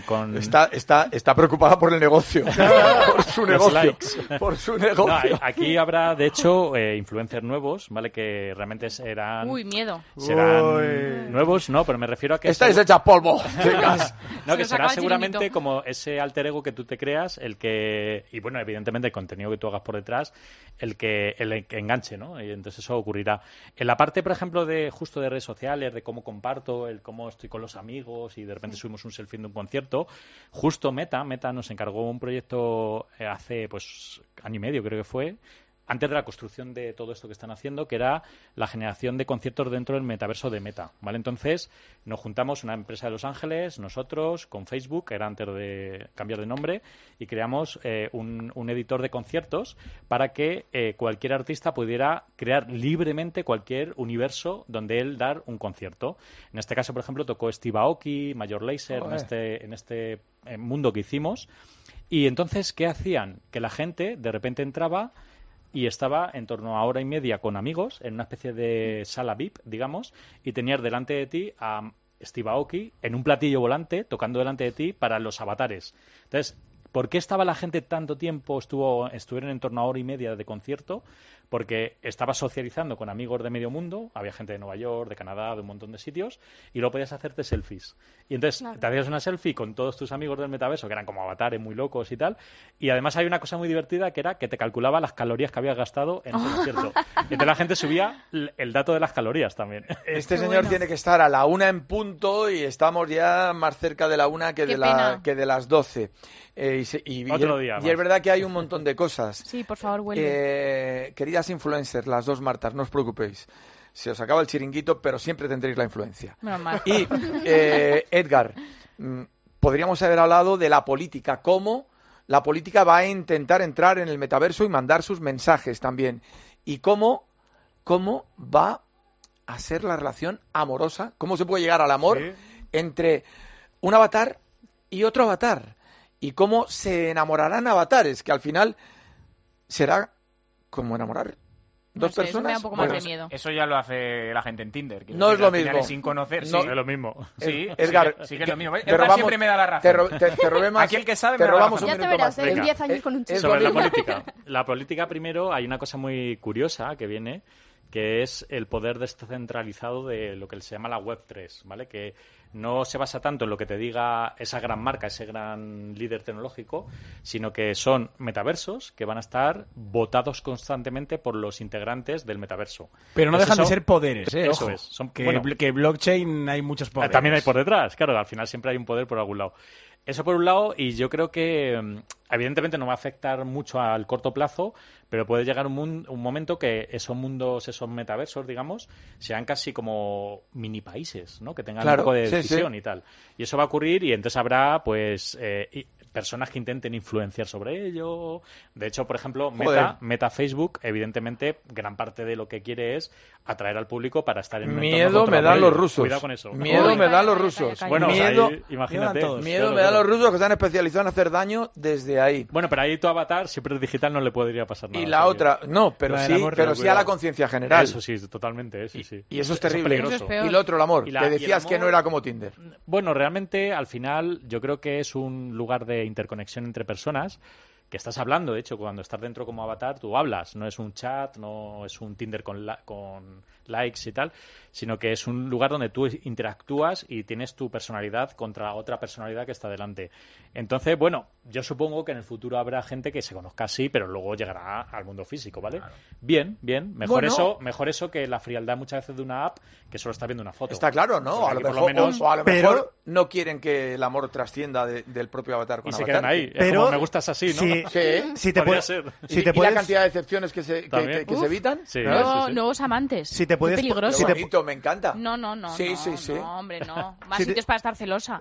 Está preocupada por el negocio. Por su negocio. Por su negocio. No, aquí habrá, de hecho, influencers nuevos, ¿vale? Que realmente serán... Uy, miedo. Serán nuevos, no, pero me refiero a que... Estáis hechas polvo, chicas. No, que será seguramente como ese alter ego que tú te creas, el que... Y bueno, evidentemente el contenido que tú hagas por detrás, el que enganche, ¿no? Y entonces eso ocurrirá. En la parte, por ejemplo, de redes sociales, de cómo comparto, cómo estoy con los amigos y de repente subimos un selfie de un concierto, justo Meta nos encargó un proyecto hace año y medio, creo que fue, antes de la construcción de todo esto que están haciendo, que era la generación de conciertos dentro del metaverso de Meta, ¿vale? Entonces nos juntamos una empresa de Los Ángeles, nosotros, con Facebook, que era antes de cambiar de nombre, y creamos un editor de conciertos para que cualquier artista pudiera crear libremente cualquier universo donde él dar un concierto. En este caso, por ejemplo, tocó Steve Aoki, Major Lazer, en este mundo que hicimos. Y entonces, ¿qué hacían? Que la gente de repente entraba y estaba en torno a hora y media con amigos en una especie de sala VIP, digamos, y tenías delante de ti a Steve Aoki en un platillo volante tocando delante de ti para los avatares. Entonces, ¿por qué estaba la gente tanto tiempo, estuvieron en torno a hora y media de concierto? Porque estaba socializando con amigos de medio mundo, había gente de Nueva York, de Canadá, de un montón de sitios, y luego podías hacerte selfies. Y entonces te hacías una selfie con todos tus amigos del metaverso, que eran como avatares muy locos y tal, y además hay una cosa muy divertida que era que te calculaba las calorías que habías gastado en el concierto. Y entonces la gente subía el dato de las calorías también. Este señor tiene que estar a la 1 en punto y estamos ya más cerca de la 1 que de las 12. Otro día y es verdad que hay un montón de cosas. Sí, por favor, vuelve. Queridas influencers, las dos Martas, no os preocupéis. Se os acaba el chiringuito, pero siempre tendréis la influencia. Normal. Y, Edgar, podríamos haber hablado de la política, cómo la política va a intentar entrar en el metaverso y mandar sus mensajes también. Y cómo va a ser la relación amorosa, cómo se puede llegar al amor entre un avatar y otro avatar. Y cómo se enamorarán avatares, que al final será como enamorar dos personas. Eso me da un poco más de miedo. Eso ya lo hace la gente en Tinder. No es lo mismo. Sin conocer, no, sí. Es lo mismo. Sí, Edgar, sí que es lo mismo. Edgar siempre me da la razón. Te robé más. Aquí el que sabe te me da la robamos razón. un Ya te minuto verás, más. en 10 años con un chico. Sobre la política. La política, primero, hay una cosa muy curiosa que viene, que es el poder descentralizado de lo que se llama la Web3, ¿vale? Que no se basa tanto en lo que te diga esa gran marca, ese gran líder tecnológico, sino que son metaversos que van a estar votados constantemente por los integrantes del metaverso. Pero no dejan de ser poderes, Eso ojo. es. Que blockchain hay muchos poderes. También hay por detrás, claro, al final siempre hay un poder por algún lado. Eso por un lado, y yo creo que evidentemente no va a afectar mucho al corto plazo, pero puede llegar un momento que esos mundos, esos metaversos, digamos, sean casi como mini países, ¿no? Que tengan un poco de decisión y tal. Y eso va a ocurrir y entonces habrá, pues... personas que intenten influenciar sobre ello. De hecho, por ejemplo, Joder. Meta Facebook, evidentemente, gran parte de lo que quiere es atraer al público para estar en un Miedo entorno me dan controlable. los rusos. Cuidado con eso. Miedo me dan los rusos. Bueno, miedo, ahí, imagínate. miedo me dan los rusos que están especializados en hacer daño desde ahí. Bueno, pero ahí tu avatar, siempre es digital, no le podría pasar nada. Y la otra, no, pero La del sí, amor, pero sí a la cuidado. conciencia general. Eso sí, totalmente, sí, sí. Y eso es Eso terrible. peligroso. Eso es peor. Y lo otro, el amor. Y la- que y el decías que amor- no era como Tinder. Bueno, realmente, al final, yo creo que es un lugar de interconexión entre personas que estás hablando. De hecho, cuando estás dentro como avatar, tú hablas. No es un chat, no es un Tinder con likes y tal, sino que es un lugar donde tú interactúas y tienes tu personalidad contra otra personalidad que está delante. Entonces, bueno, yo supongo que en el futuro habrá gente que se conozca así, pero luego llegará al mundo físico, ¿vale? Bien, bien. Mejor eso que la frialdad muchas veces de una app que solo está viendo una foto. Está claro, ¿no? Porque A lo aquí, por mejor, menos- o a lo mejor no quieren que el amor trascienda del propio avatar con Y se avatar. quedan ahí. Es Pero como, me gustas así, ¿no? si te Podría puedes- ser. si te ¿Y puedes- la cantidad de decepciones que se evitan? Sí, Nuevos amantes. Si te puedes- Qué peligroso. Qué bonito, me encanta. No, Sí, no, sí, sí. no, hombre, no. Más Si te- sitios para estar celosa.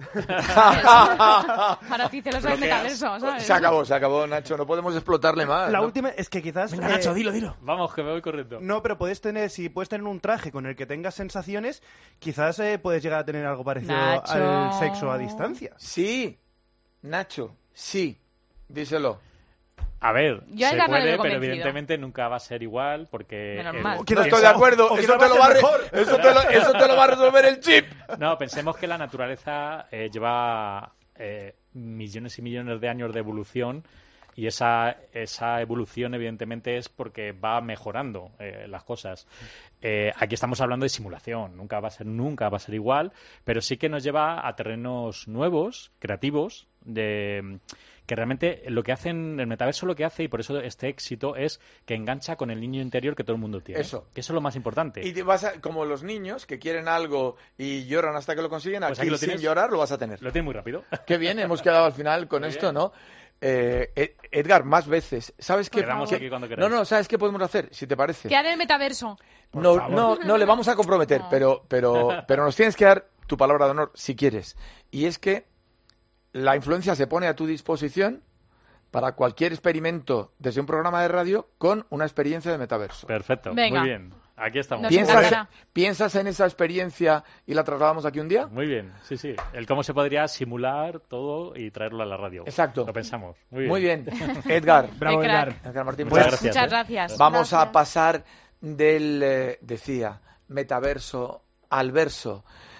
Para ti celosa del metaverso, ¿sabes? Se acabó, Nacho. No podemos explotarle más. La ¿no? última es que quizás... Venga, Nacho, dilo. Vamos, que me voy corriendo. No, pero si puedes tener un traje con el que tengas sensaciones, quizás puedes llegar a tener algo parecido Nacho. al sexo a distancia. Sí, Nacho, sí. Díselo. A ver, Yo a se Edgar no le puede, veo pero convencido. evidentemente nunca va a ser igual porque... Menos mal. No estoy de acuerdo. o Eso quizá te, lo va a va ser a mejor. eso te lo va a resolver el chip. No, pensemos que la naturaleza lleva millones y millones de años de evolución y esa evolución evidentemente es porque va mejorando las cosas. Aquí estamos hablando de simulación, nunca va a ser igual, pero sí que nos lleva a terrenos nuevos, creativos, que realmente lo que hacen, el metaverso lo que hace, y por eso este éxito, es que engancha con el niño interior que todo el mundo tiene. Eso. Que eso es lo más importante. Y te como los niños que quieren algo y lloran hasta que lo consiguen, Pues aquí aquí lo sin tienes. llorar lo vas a tener. Lo tiene muy rápido. Qué bien, hemos quedado al final con Muy esto, bien. ¿no? Edgar, más veces. ¿Sabes qué? Quedamos aquí cuando queráis. No, ¿sabes qué podemos hacer? Si te parece. ¿Qué hará el metaverso? No le vamos a comprometer, pero nos tienes que dar tu palabra de honor, si quieres. Y es que la influencia se pone a tu disposición para cualquier experimento desde un programa de radio con una experiencia de metaverso. Perfecto, Venga. muy bien. Aquí estamos. ¿Piensas en esa experiencia y la trasladamos aquí un día? Muy bien, sí. El cómo se podría simular todo y traerlo a la radio. Exacto. Lo pensamos. Muy Muy bien. bien. Edgar. Bravo, Qué Edgar. Edgar Martín. Muchas gracias. Muchas gracias. Vamos a pasar del, decía, metaverso al verso,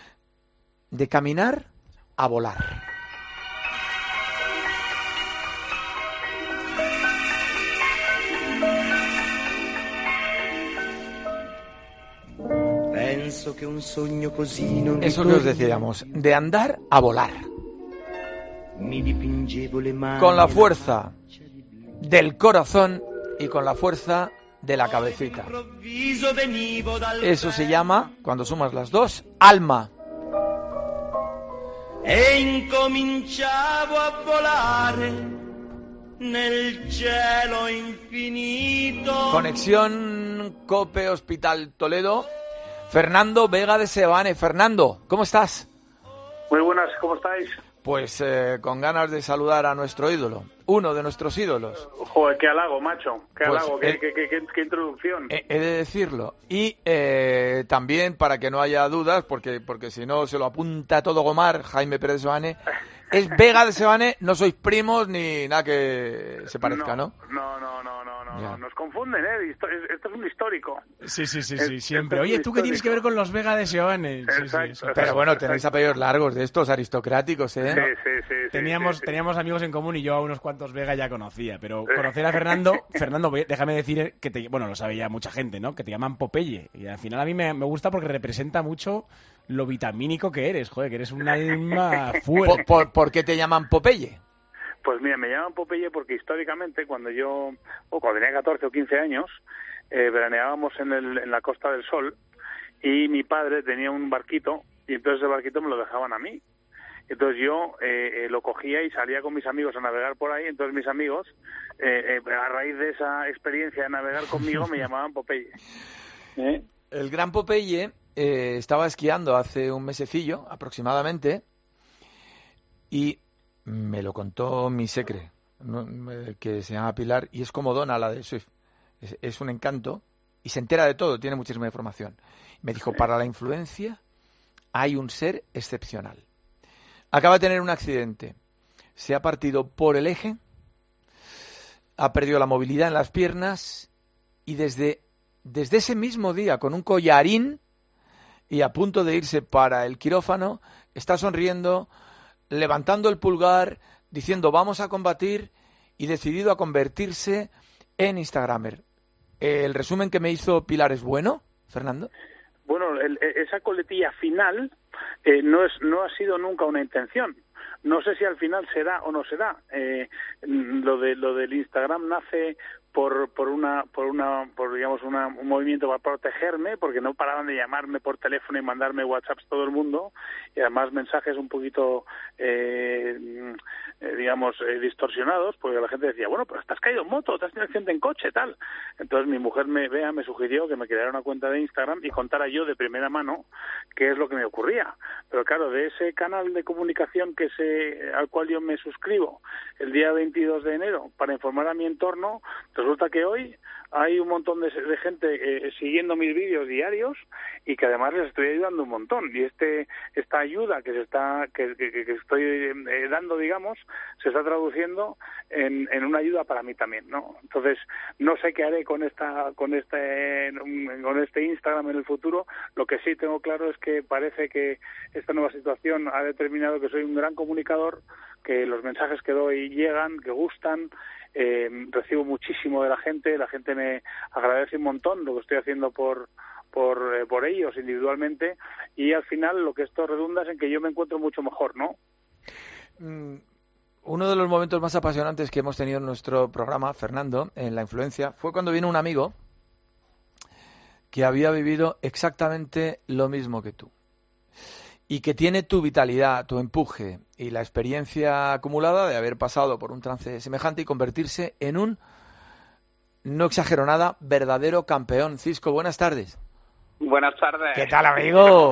de caminar a volar. Penso che un sogno così non Eso que os decíamos, de andar a volar. mi dipingevo le mani. Con la fuerza del corazón y con la fuerza de la cabecita. Improvviso venivo dal Eso se llama, cuando sumas las dos, alma. e incominciavo a volare nel cielo infinito. Conexión Cope Hospital Toledo. Fernando Vega de Sebane. Fernando, ¿cómo estás? Muy buenas, ¿cómo estáis? Pues con ganas de saludar a nuestro ídolo, uno de nuestros ídolos. Joder, qué halago, macho, qué Pues, halago, qué introducción. He de decirlo. Y también, para que no haya dudas, porque si no se lo apunta todo Gomar, Jaime Pérez de Sebane, es Vega de Sebane, no sois primos ni nada que se parezca, ¿no? No, nos confunden, ¿eh? Esto es un histórico. Sí, Es- siempre. es Oye, ¿tú qué tienes histórico. que ver con los Vega de Seoane? Exacto. Pero bueno, tenéis apellidos largos de estos aristocráticos, ¿eh? Sí. Teníamos amigos en común y yo a unos cuantos Vega ya conocía, pero conocer a Fernando, déjame decir que lo sabe ya mucha gente, ¿no? Que te llaman Popeye. Y al final a mí me gusta porque representa mucho lo vitamínico que eres, joder, que eres un alma fuerte. ¿Por qué te llaman Popeye? Pues mira, me llaman Popeye porque históricamente cuando tenía 14 o 15 años, veraneábamos en la Costa del Sol y mi padre tenía un barquito y entonces el barquito me lo dejaban a mí. Entonces yo lo cogía y salía con mis amigos a navegar por ahí, entonces mis amigos, a raíz de esa experiencia de navegar conmigo, me llamaban Popeye. El gran Popeye estaba esquiando hace un mesecillo aproximadamente y Me lo contó mi secre, que se llama Pilar, y es como Donna, la de Swift. Es un encanto y se entera de todo, tiene muchísima información. Me dijo, para la influencia hay un ser excepcional. Acaba de tener un accidente, se ha partido por el eje, ha perdido la movilidad en las piernas y desde ese mismo día, con un collarín y a punto de irse para el quirófano, está sonriendo, levantando el pulgar, diciendo vamos a combatir, y decidido a convertirse en Instagramer. ¿El resumen que me hizo Pilar es bueno, Fernando? Bueno, esa coletilla final no ha sido nunca una intención. No sé si al final se da o no se da. Lo del Instagram nace por digamos un movimiento para protegerme, porque no paraban de llamarme por teléfono y mandarme WhatsApps todo el mundo, y además mensajes un poquito distorsionados, porque la gente decía, bueno, pero te has caído en moto, te has tenido accidente en coche, tal. Entonces mi mujer me sugirió que me creara una cuenta de Instagram y contara yo de primera mano qué es lo que me ocurría. Pero claro, de ese canal de comunicación al cual yo me suscribo el día 22 de enero para informar a mi entorno, resulta que hoy hay un montón de gente siguiendo mis vídeos diarios y que además les estoy ayudando un montón. Y esta ayuda que estoy dando, digamos, se está traduciendo en una ayuda para mí también, ¿no? Entonces, no sé qué haré con este Instagram en el futuro. Lo que sí tengo claro es que parece que esta nueva situación ha determinado que soy un gran comunicador, que los mensajes que doy llegan, que gustan. Recibo muchísimo de la gente me agradece un montón lo que estoy haciendo por ellos individualmente, y al final lo que esto redunda es en que yo me encuentro mucho mejor, ¿no? Uno de los momentos más apasionantes que hemos tenido en nuestro programa, Fernando, en La Influencia, fue cuando vino un amigo que había vivido exactamente lo mismo que tú y que tiene tu vitalidad, tu empuje y la experiencia acumulada de haber pasado por un trance semejante y convertirse en un, no exagero nada, verdadero campeón. Cisco, buenas tardes. Buenas tardes. ¿Qué tal, amigo?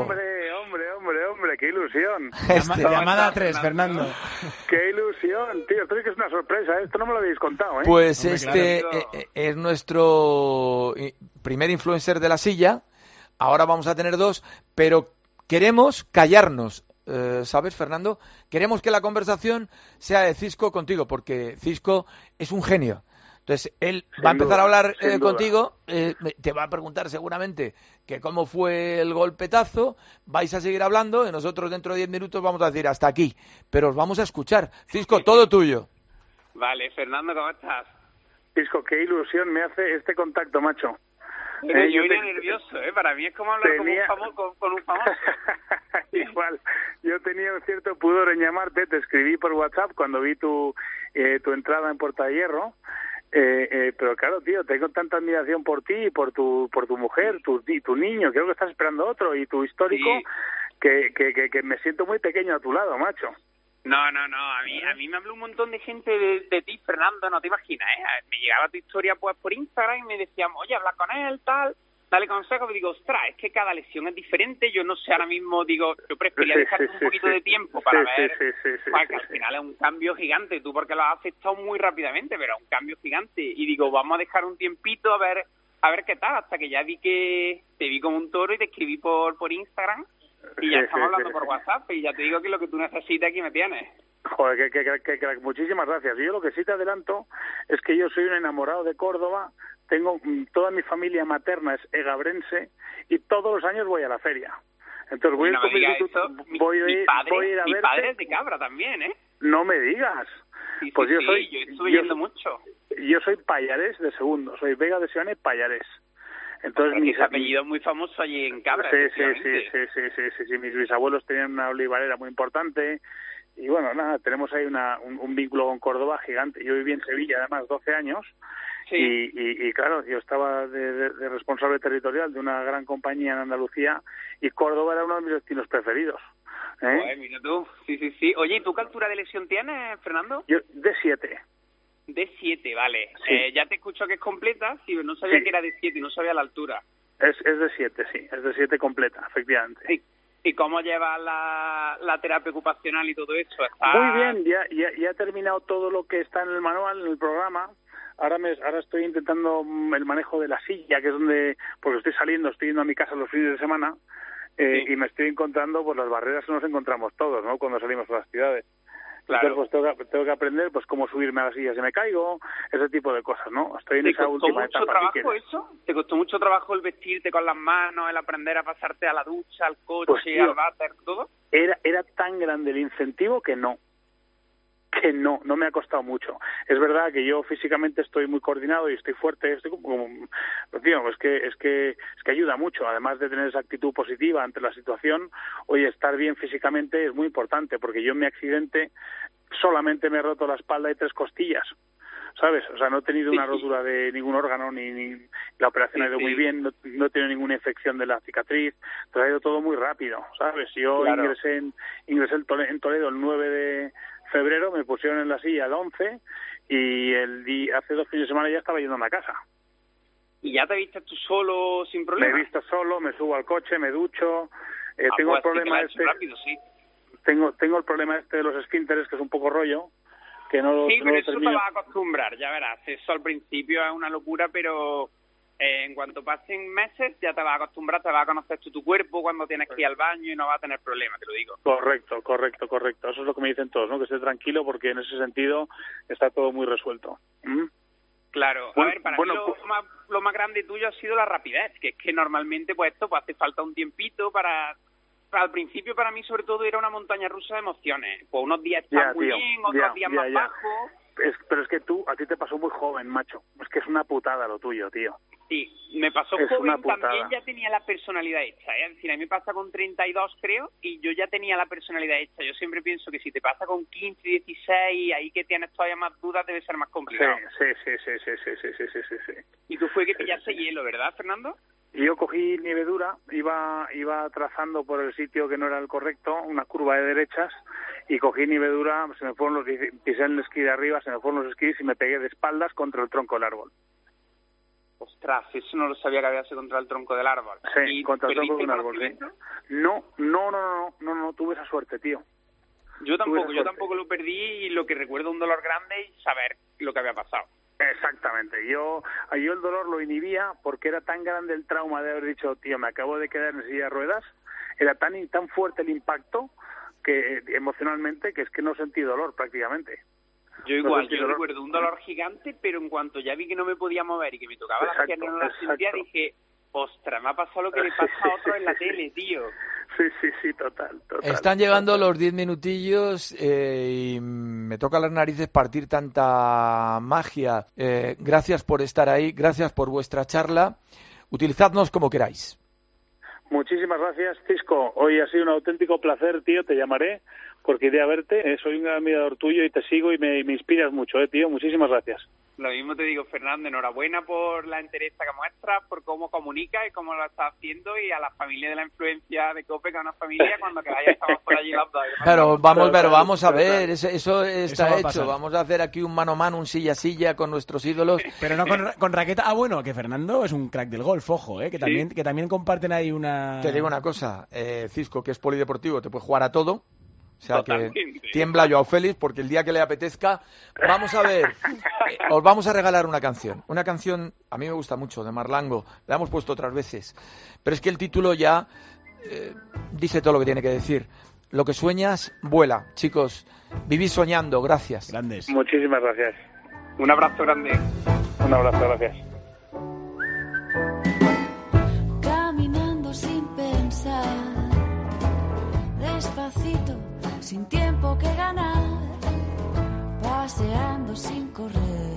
Hombre, qué ilusión. Llamada 3, Fernando. Qué ilusión, tío. Esto es que es una sorpresa, esto no me lo habéis contado, ¿eh? Pues Hombre, es nuestro primer influencer de la silla. Ahora vamos a tener 2, pero queremos callarnos, ¿sabes, Fernando? Queremos que la conversación sea de Cisco contigo, porque Cisco es un genio. Entonces, él va a empezar a hablar contigo, te va a preguntar seguramente que cómo fue el golpetazo, vais a seguir hablando y nosotros dentro de 10 minutos vamos a decir hasta aquí, pero os vamos a escuchar. Cisco, todo tuyo. Vale, Fernando, ¿cómo estás? Cisco, qué ilusión me hace este contacto, macho. Pero yo venía nervioso, para mí es como hablar con un famoso. Igual, yo tenía un cierto pudor en llamarte, te escribí por WhatsApp cuando vi tu entrada en Puerta de Hierro. Pero claro, tío, tengo tanta admiración por ti y por tu mujer, tu niño, creo que estás esperando otro, y tu histórico, sí, que me siento muy pequeño a tu lado, macho. No, a mí me habló un montón de gente de ti, Fernando, no te imaginas, me llegaba tu historia pues por Instagram y me decían, oye, habla con él, tal, dale consejos, y digo, ostras, es que cada lesión es diferente, yo no sé ahora mismo, digo, yo prefería dejar un poquito de tiempo para ver, porque al final es un cambio gigante, tú porque lo has aceptado muy rápidamente, pero es un cambio gigante, y digo, vamos a dejar un tiempito a ver qué tal, hasta que ya vi que te vi como un toro y te escribí por Instagram, y ya estamos hablando por WhatsApp, y ya te digo que lo que tú necesitas aquí me tienes. Joder, que muchísimas gracias. Yo lo que sí te adelanto es que yo soy un enamorado de Córdoba, tengo toda mi familia materna es egabrense y todos los años voy a la feria. Entonces voy a ir a verte. Mi padre es de Cabra también, ¿eh? No me digas. Sí, pues yo estuve yendo mucho. Yo soy Payarés de segundo, soy Vega de Seone Payarés. Entonces mis apellidos muy famosos allí en Cabra. Sí, mis bisabuelos tenían una olivarera muy importante. Y bueno, nada, tenemos ahí un vínculo con Córdoba gigante. Yo viví en Sevilla además 12 años. Sí. Y claro, yo estaba de responsable territorial de una gran compañía en Andalucía y Córdoba era uno de mis destinos preferidos. Joder, mira tú. Sí. Oye, ¿y tú qué altura de lesión tienes, Fernando? Yo de 7. De 7, vale. Sí. Ya te escucho que es completa, sí, no sabía que era de 7, no sabía la altura. Es de 7, sí, es de 7 completa, efectivamente. Sí. ¿Y cómo llevas la terapia ocupacional y todo eso? Muy bien, ya he terminado todo lo que está en el manual, en el programa. Ahora estoy intentando el manejo de la silla, que es donde, porque estoy yendo a mi casa los fines de semana, y me estoy encontrando pues las barreras que nos encontramos todos, ¿no? Cuando salimos a las ciudades. Claro. Entonces, pues tengo que aprender pues cómo subirme a la silla si me caigo, ese tipo de cosas, ¿no? Estoy en esa última etapa. ¿Te costó mucho trabajo eso? ¿Te costó mucho trabajo el vestirte con las manos, el aprender a pasarte a la ducha, al coche, pues, tío, al váter, todo? Era tan grande el incentivo que no me ha costado mucho. Es verdad que yo físicamente estoy muy coordinado y estoy fuerte, estoy como tío, es que ayuda mucho, además de tener esa actitud positiva ante la situación. Oye, estar bien físicamente es muy importante, porque yo en mi accidente solamente me he roto la espalda y 3 costillas, ¿sabes? O sea, no he tenido una rotura de ningún órgano, ni la operación ha ido muy bien, no he tenido ninguna infección de la cicatriz, ha ido todo muy rápido, ¿sabes? Yo ingresé en Toledo el 9 de febrero, me pusieron en la silla el 11 y hace 2 fines de semana ya estaba yendo a mi casa. ¿Y ya te viste tú solo sin problema? Me he visto solo, me subo al coche, me ducho. Tengo pues el problema rápido, sí. Tengo el problema de los esfínteres, que es un poco rollo, que no sí, no pero lo eso termino. te vas a acostumbrar, ya verás. Eso al principio es una locura, pero en cuanto pasen meses ya te vas a acostumbrar, te vas a conocer tu cuerpo cuando tienes que ir al baño y no vas a tener problemas, te lo digo. Correcto. Eso es lo que me dicen todos, ¿no? Que esté tranquilo, porque en ese sentido está todo muy resuelto. Claro, a ver, para mí lo más grande tuyo ha sido la rapidez, que es que normalmente pues esto pues hace falta un tiempito para... Al principio para mí sobre todo era una montaña rusa de emociones. Pues unos días están muy bien, otros días más bajos. Pero es que a ti te pasó muy joven, macho. Es que es una putada lo tuyo, tío. Sí, me pasó es joven, también ya tenía la personalidad hecha, ¿eh? Es decir, a mí me pasa con 32, creo, y yo ya tenía la personalidad hecha. Yo siempre pienso que si te pasa con 15, 16, ahí que tienes todavía más dudas, debe ser más complicado. Sí. Y tú fue que pillaste hielo, ¿verdad, Fernando? Yo cogí nieve dura, iba trazando por el sitio que no era el correcto, una curva de derechas, y cogí nieve dura, pisé en el esquí de arriba, se me fueron los esquís y me pegué de espaldas contra el tronco del árbol. Ostras, eso no lo sabía que había sido contra el tronco del árbol. Sí, contra el tronco de un árbol, sí. No, tuve esa suerte, tío. Yo tampoco lo perdí, y lo que recuerdo un dolor grande y saber lo que había pasado. Exactamente, yo el dolor lo inhibía porque era tan grande el trauma de haber dicho, tío, me acabo de quedar en silla de ruedas, era tan fuerte el impacto que emocionalmente que es que no sentí dolor prácticamente. Yo igual, yo recuerdo un dolor gigante, pero en cuanto ya vi que no me podía mover y que me tocaba la pierna y no la sentía, dije, ostras, me ha pasado lo que le pasa a otro en la tele, tío. Sí, total. Están llegando los 10 minutillos y me toca las narices partir tanta magia. Gracias por estar ahí, gracias por vuestra charla. Utilizadnos como queráis. Muchísimas gracias, Cisco. Hoy ha sido un auténtico placer, tío. Te llamaré porque iré a verte. Soy un gran admirador tuyo y te sigo y me inspiras mucho, tío. Muchísimas gracias. Lo mismo te digo, Fernando. Enhorabuena por la entereza que muestras, por cómo comunicas y cómo lo estás haciendo, y a la familia de la influencia de COPE, que es una familia, cuando queráis estamos por allí los dos. Pero vamos a ver, eso está hecho. Vamos a hacer aquí un mano a mano, un silla a silla con nuestros ídolos. Pero no con raqueta. Ah, bueno, que Fernando es un crack del golf, ojo, que también comparten ahí una... Te digo una cosa, Cisco, que es polideportivo, te puede jugar a todo. O sea, que tiembla Joao Félix, porque el día que le apetezca, vamos a ver, os vamos a regalar una canción. Una canción, a mí me gusta mucho, de Marlango, la hemos puesto otras veces, pero es que el título ya dice todo lo que tiene que decir. Lo que sueñas, vuela. Chicos, vivís soñando, gracias. Grandes. Muchísimas gracias. Un abrazo grande. Un abrazo, gracias. Caminando sin pensar, despacito, sin tiempo que ganar, paseando sin correr,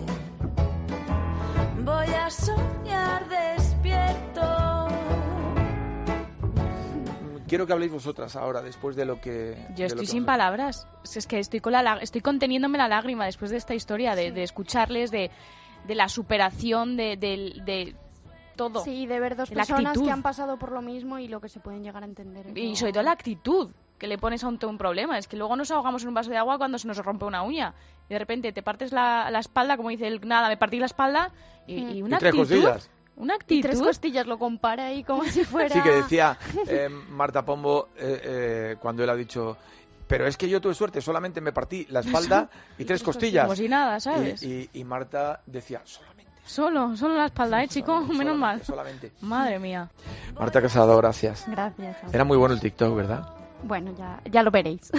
voy a soñar despierto. Quiero que habléis vosotras ahora, después de lo que... Yo estoy sin palabras. Es que estoy estoy conteniéndome la lágrima después de esta historia, de escucharles, de la superación, de todo. Sí, de ver dos personas que han pasado por lo mismo y lo que se pueden llegar a entender. Y sobre todo la actitud que le pones a un problema. Es que luego nos ahogamos en un vaso de agua cuando se nos rompe una uña. Y de repente te partes la espalda, como dice él, nada, me partí la espalda y una actitud. Una Y actitud. 3 costillas lo compara ahí como si fuera... Sí, que decía Marta Pombo cuando él ha dicho... Pero es que yo tuve suerte, solamente me partí la espalda y 3 costillas. Como si nada, ¿sabes? Y Marta decía, solamente. Solo la espalda, chico, menos mal. Solamente. Madre mía. Marta Casado, gracias. Gracias. Era muy bueno el TikTok, ¿verdad? Bueno, ya lo veréis.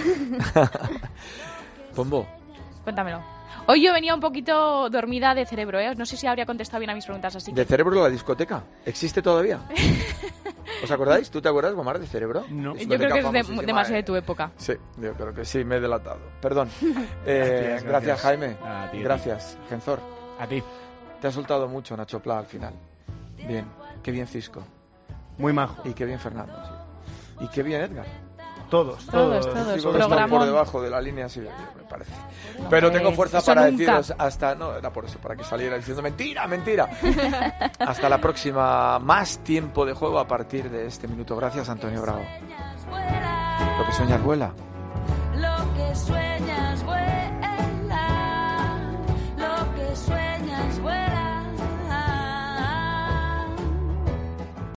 Pombo. Cuéntamelo. Hoy yo venía un poquito dormida de cerebro, ¿eh? No sé si habría contestado bien a mis preguntas, así que... ¿De cerebro la discoteca? ¿Existe todavía? ¿Os acordáis? ¿Tú te acuerdas, Gomar, de cerebro? No. Yo creo que es demasiado de tu época. Sí, yo creo que sí, me he delatado. Perdón. Gracias, Jaime. A ti, Gracias, Genzor. A ti. Te ha soltado mucho Nacho Pla al final. Bien. Qué bien Cisco. Muy majo. Y qué bien Fernando. Sí. Y qué bien Edgar. Todos. Digo que están por debajo de la línea, sí, me parece. Pero tengo fuerza para deciros hasta... No, era por eso, para que saliera diciendo mentira. Hasta la próxima. Más tiempo de juego a partir de este minuto. Gracias, Antonio Bravo. Lo que sueñas vuela. Lo que sueñas vuela.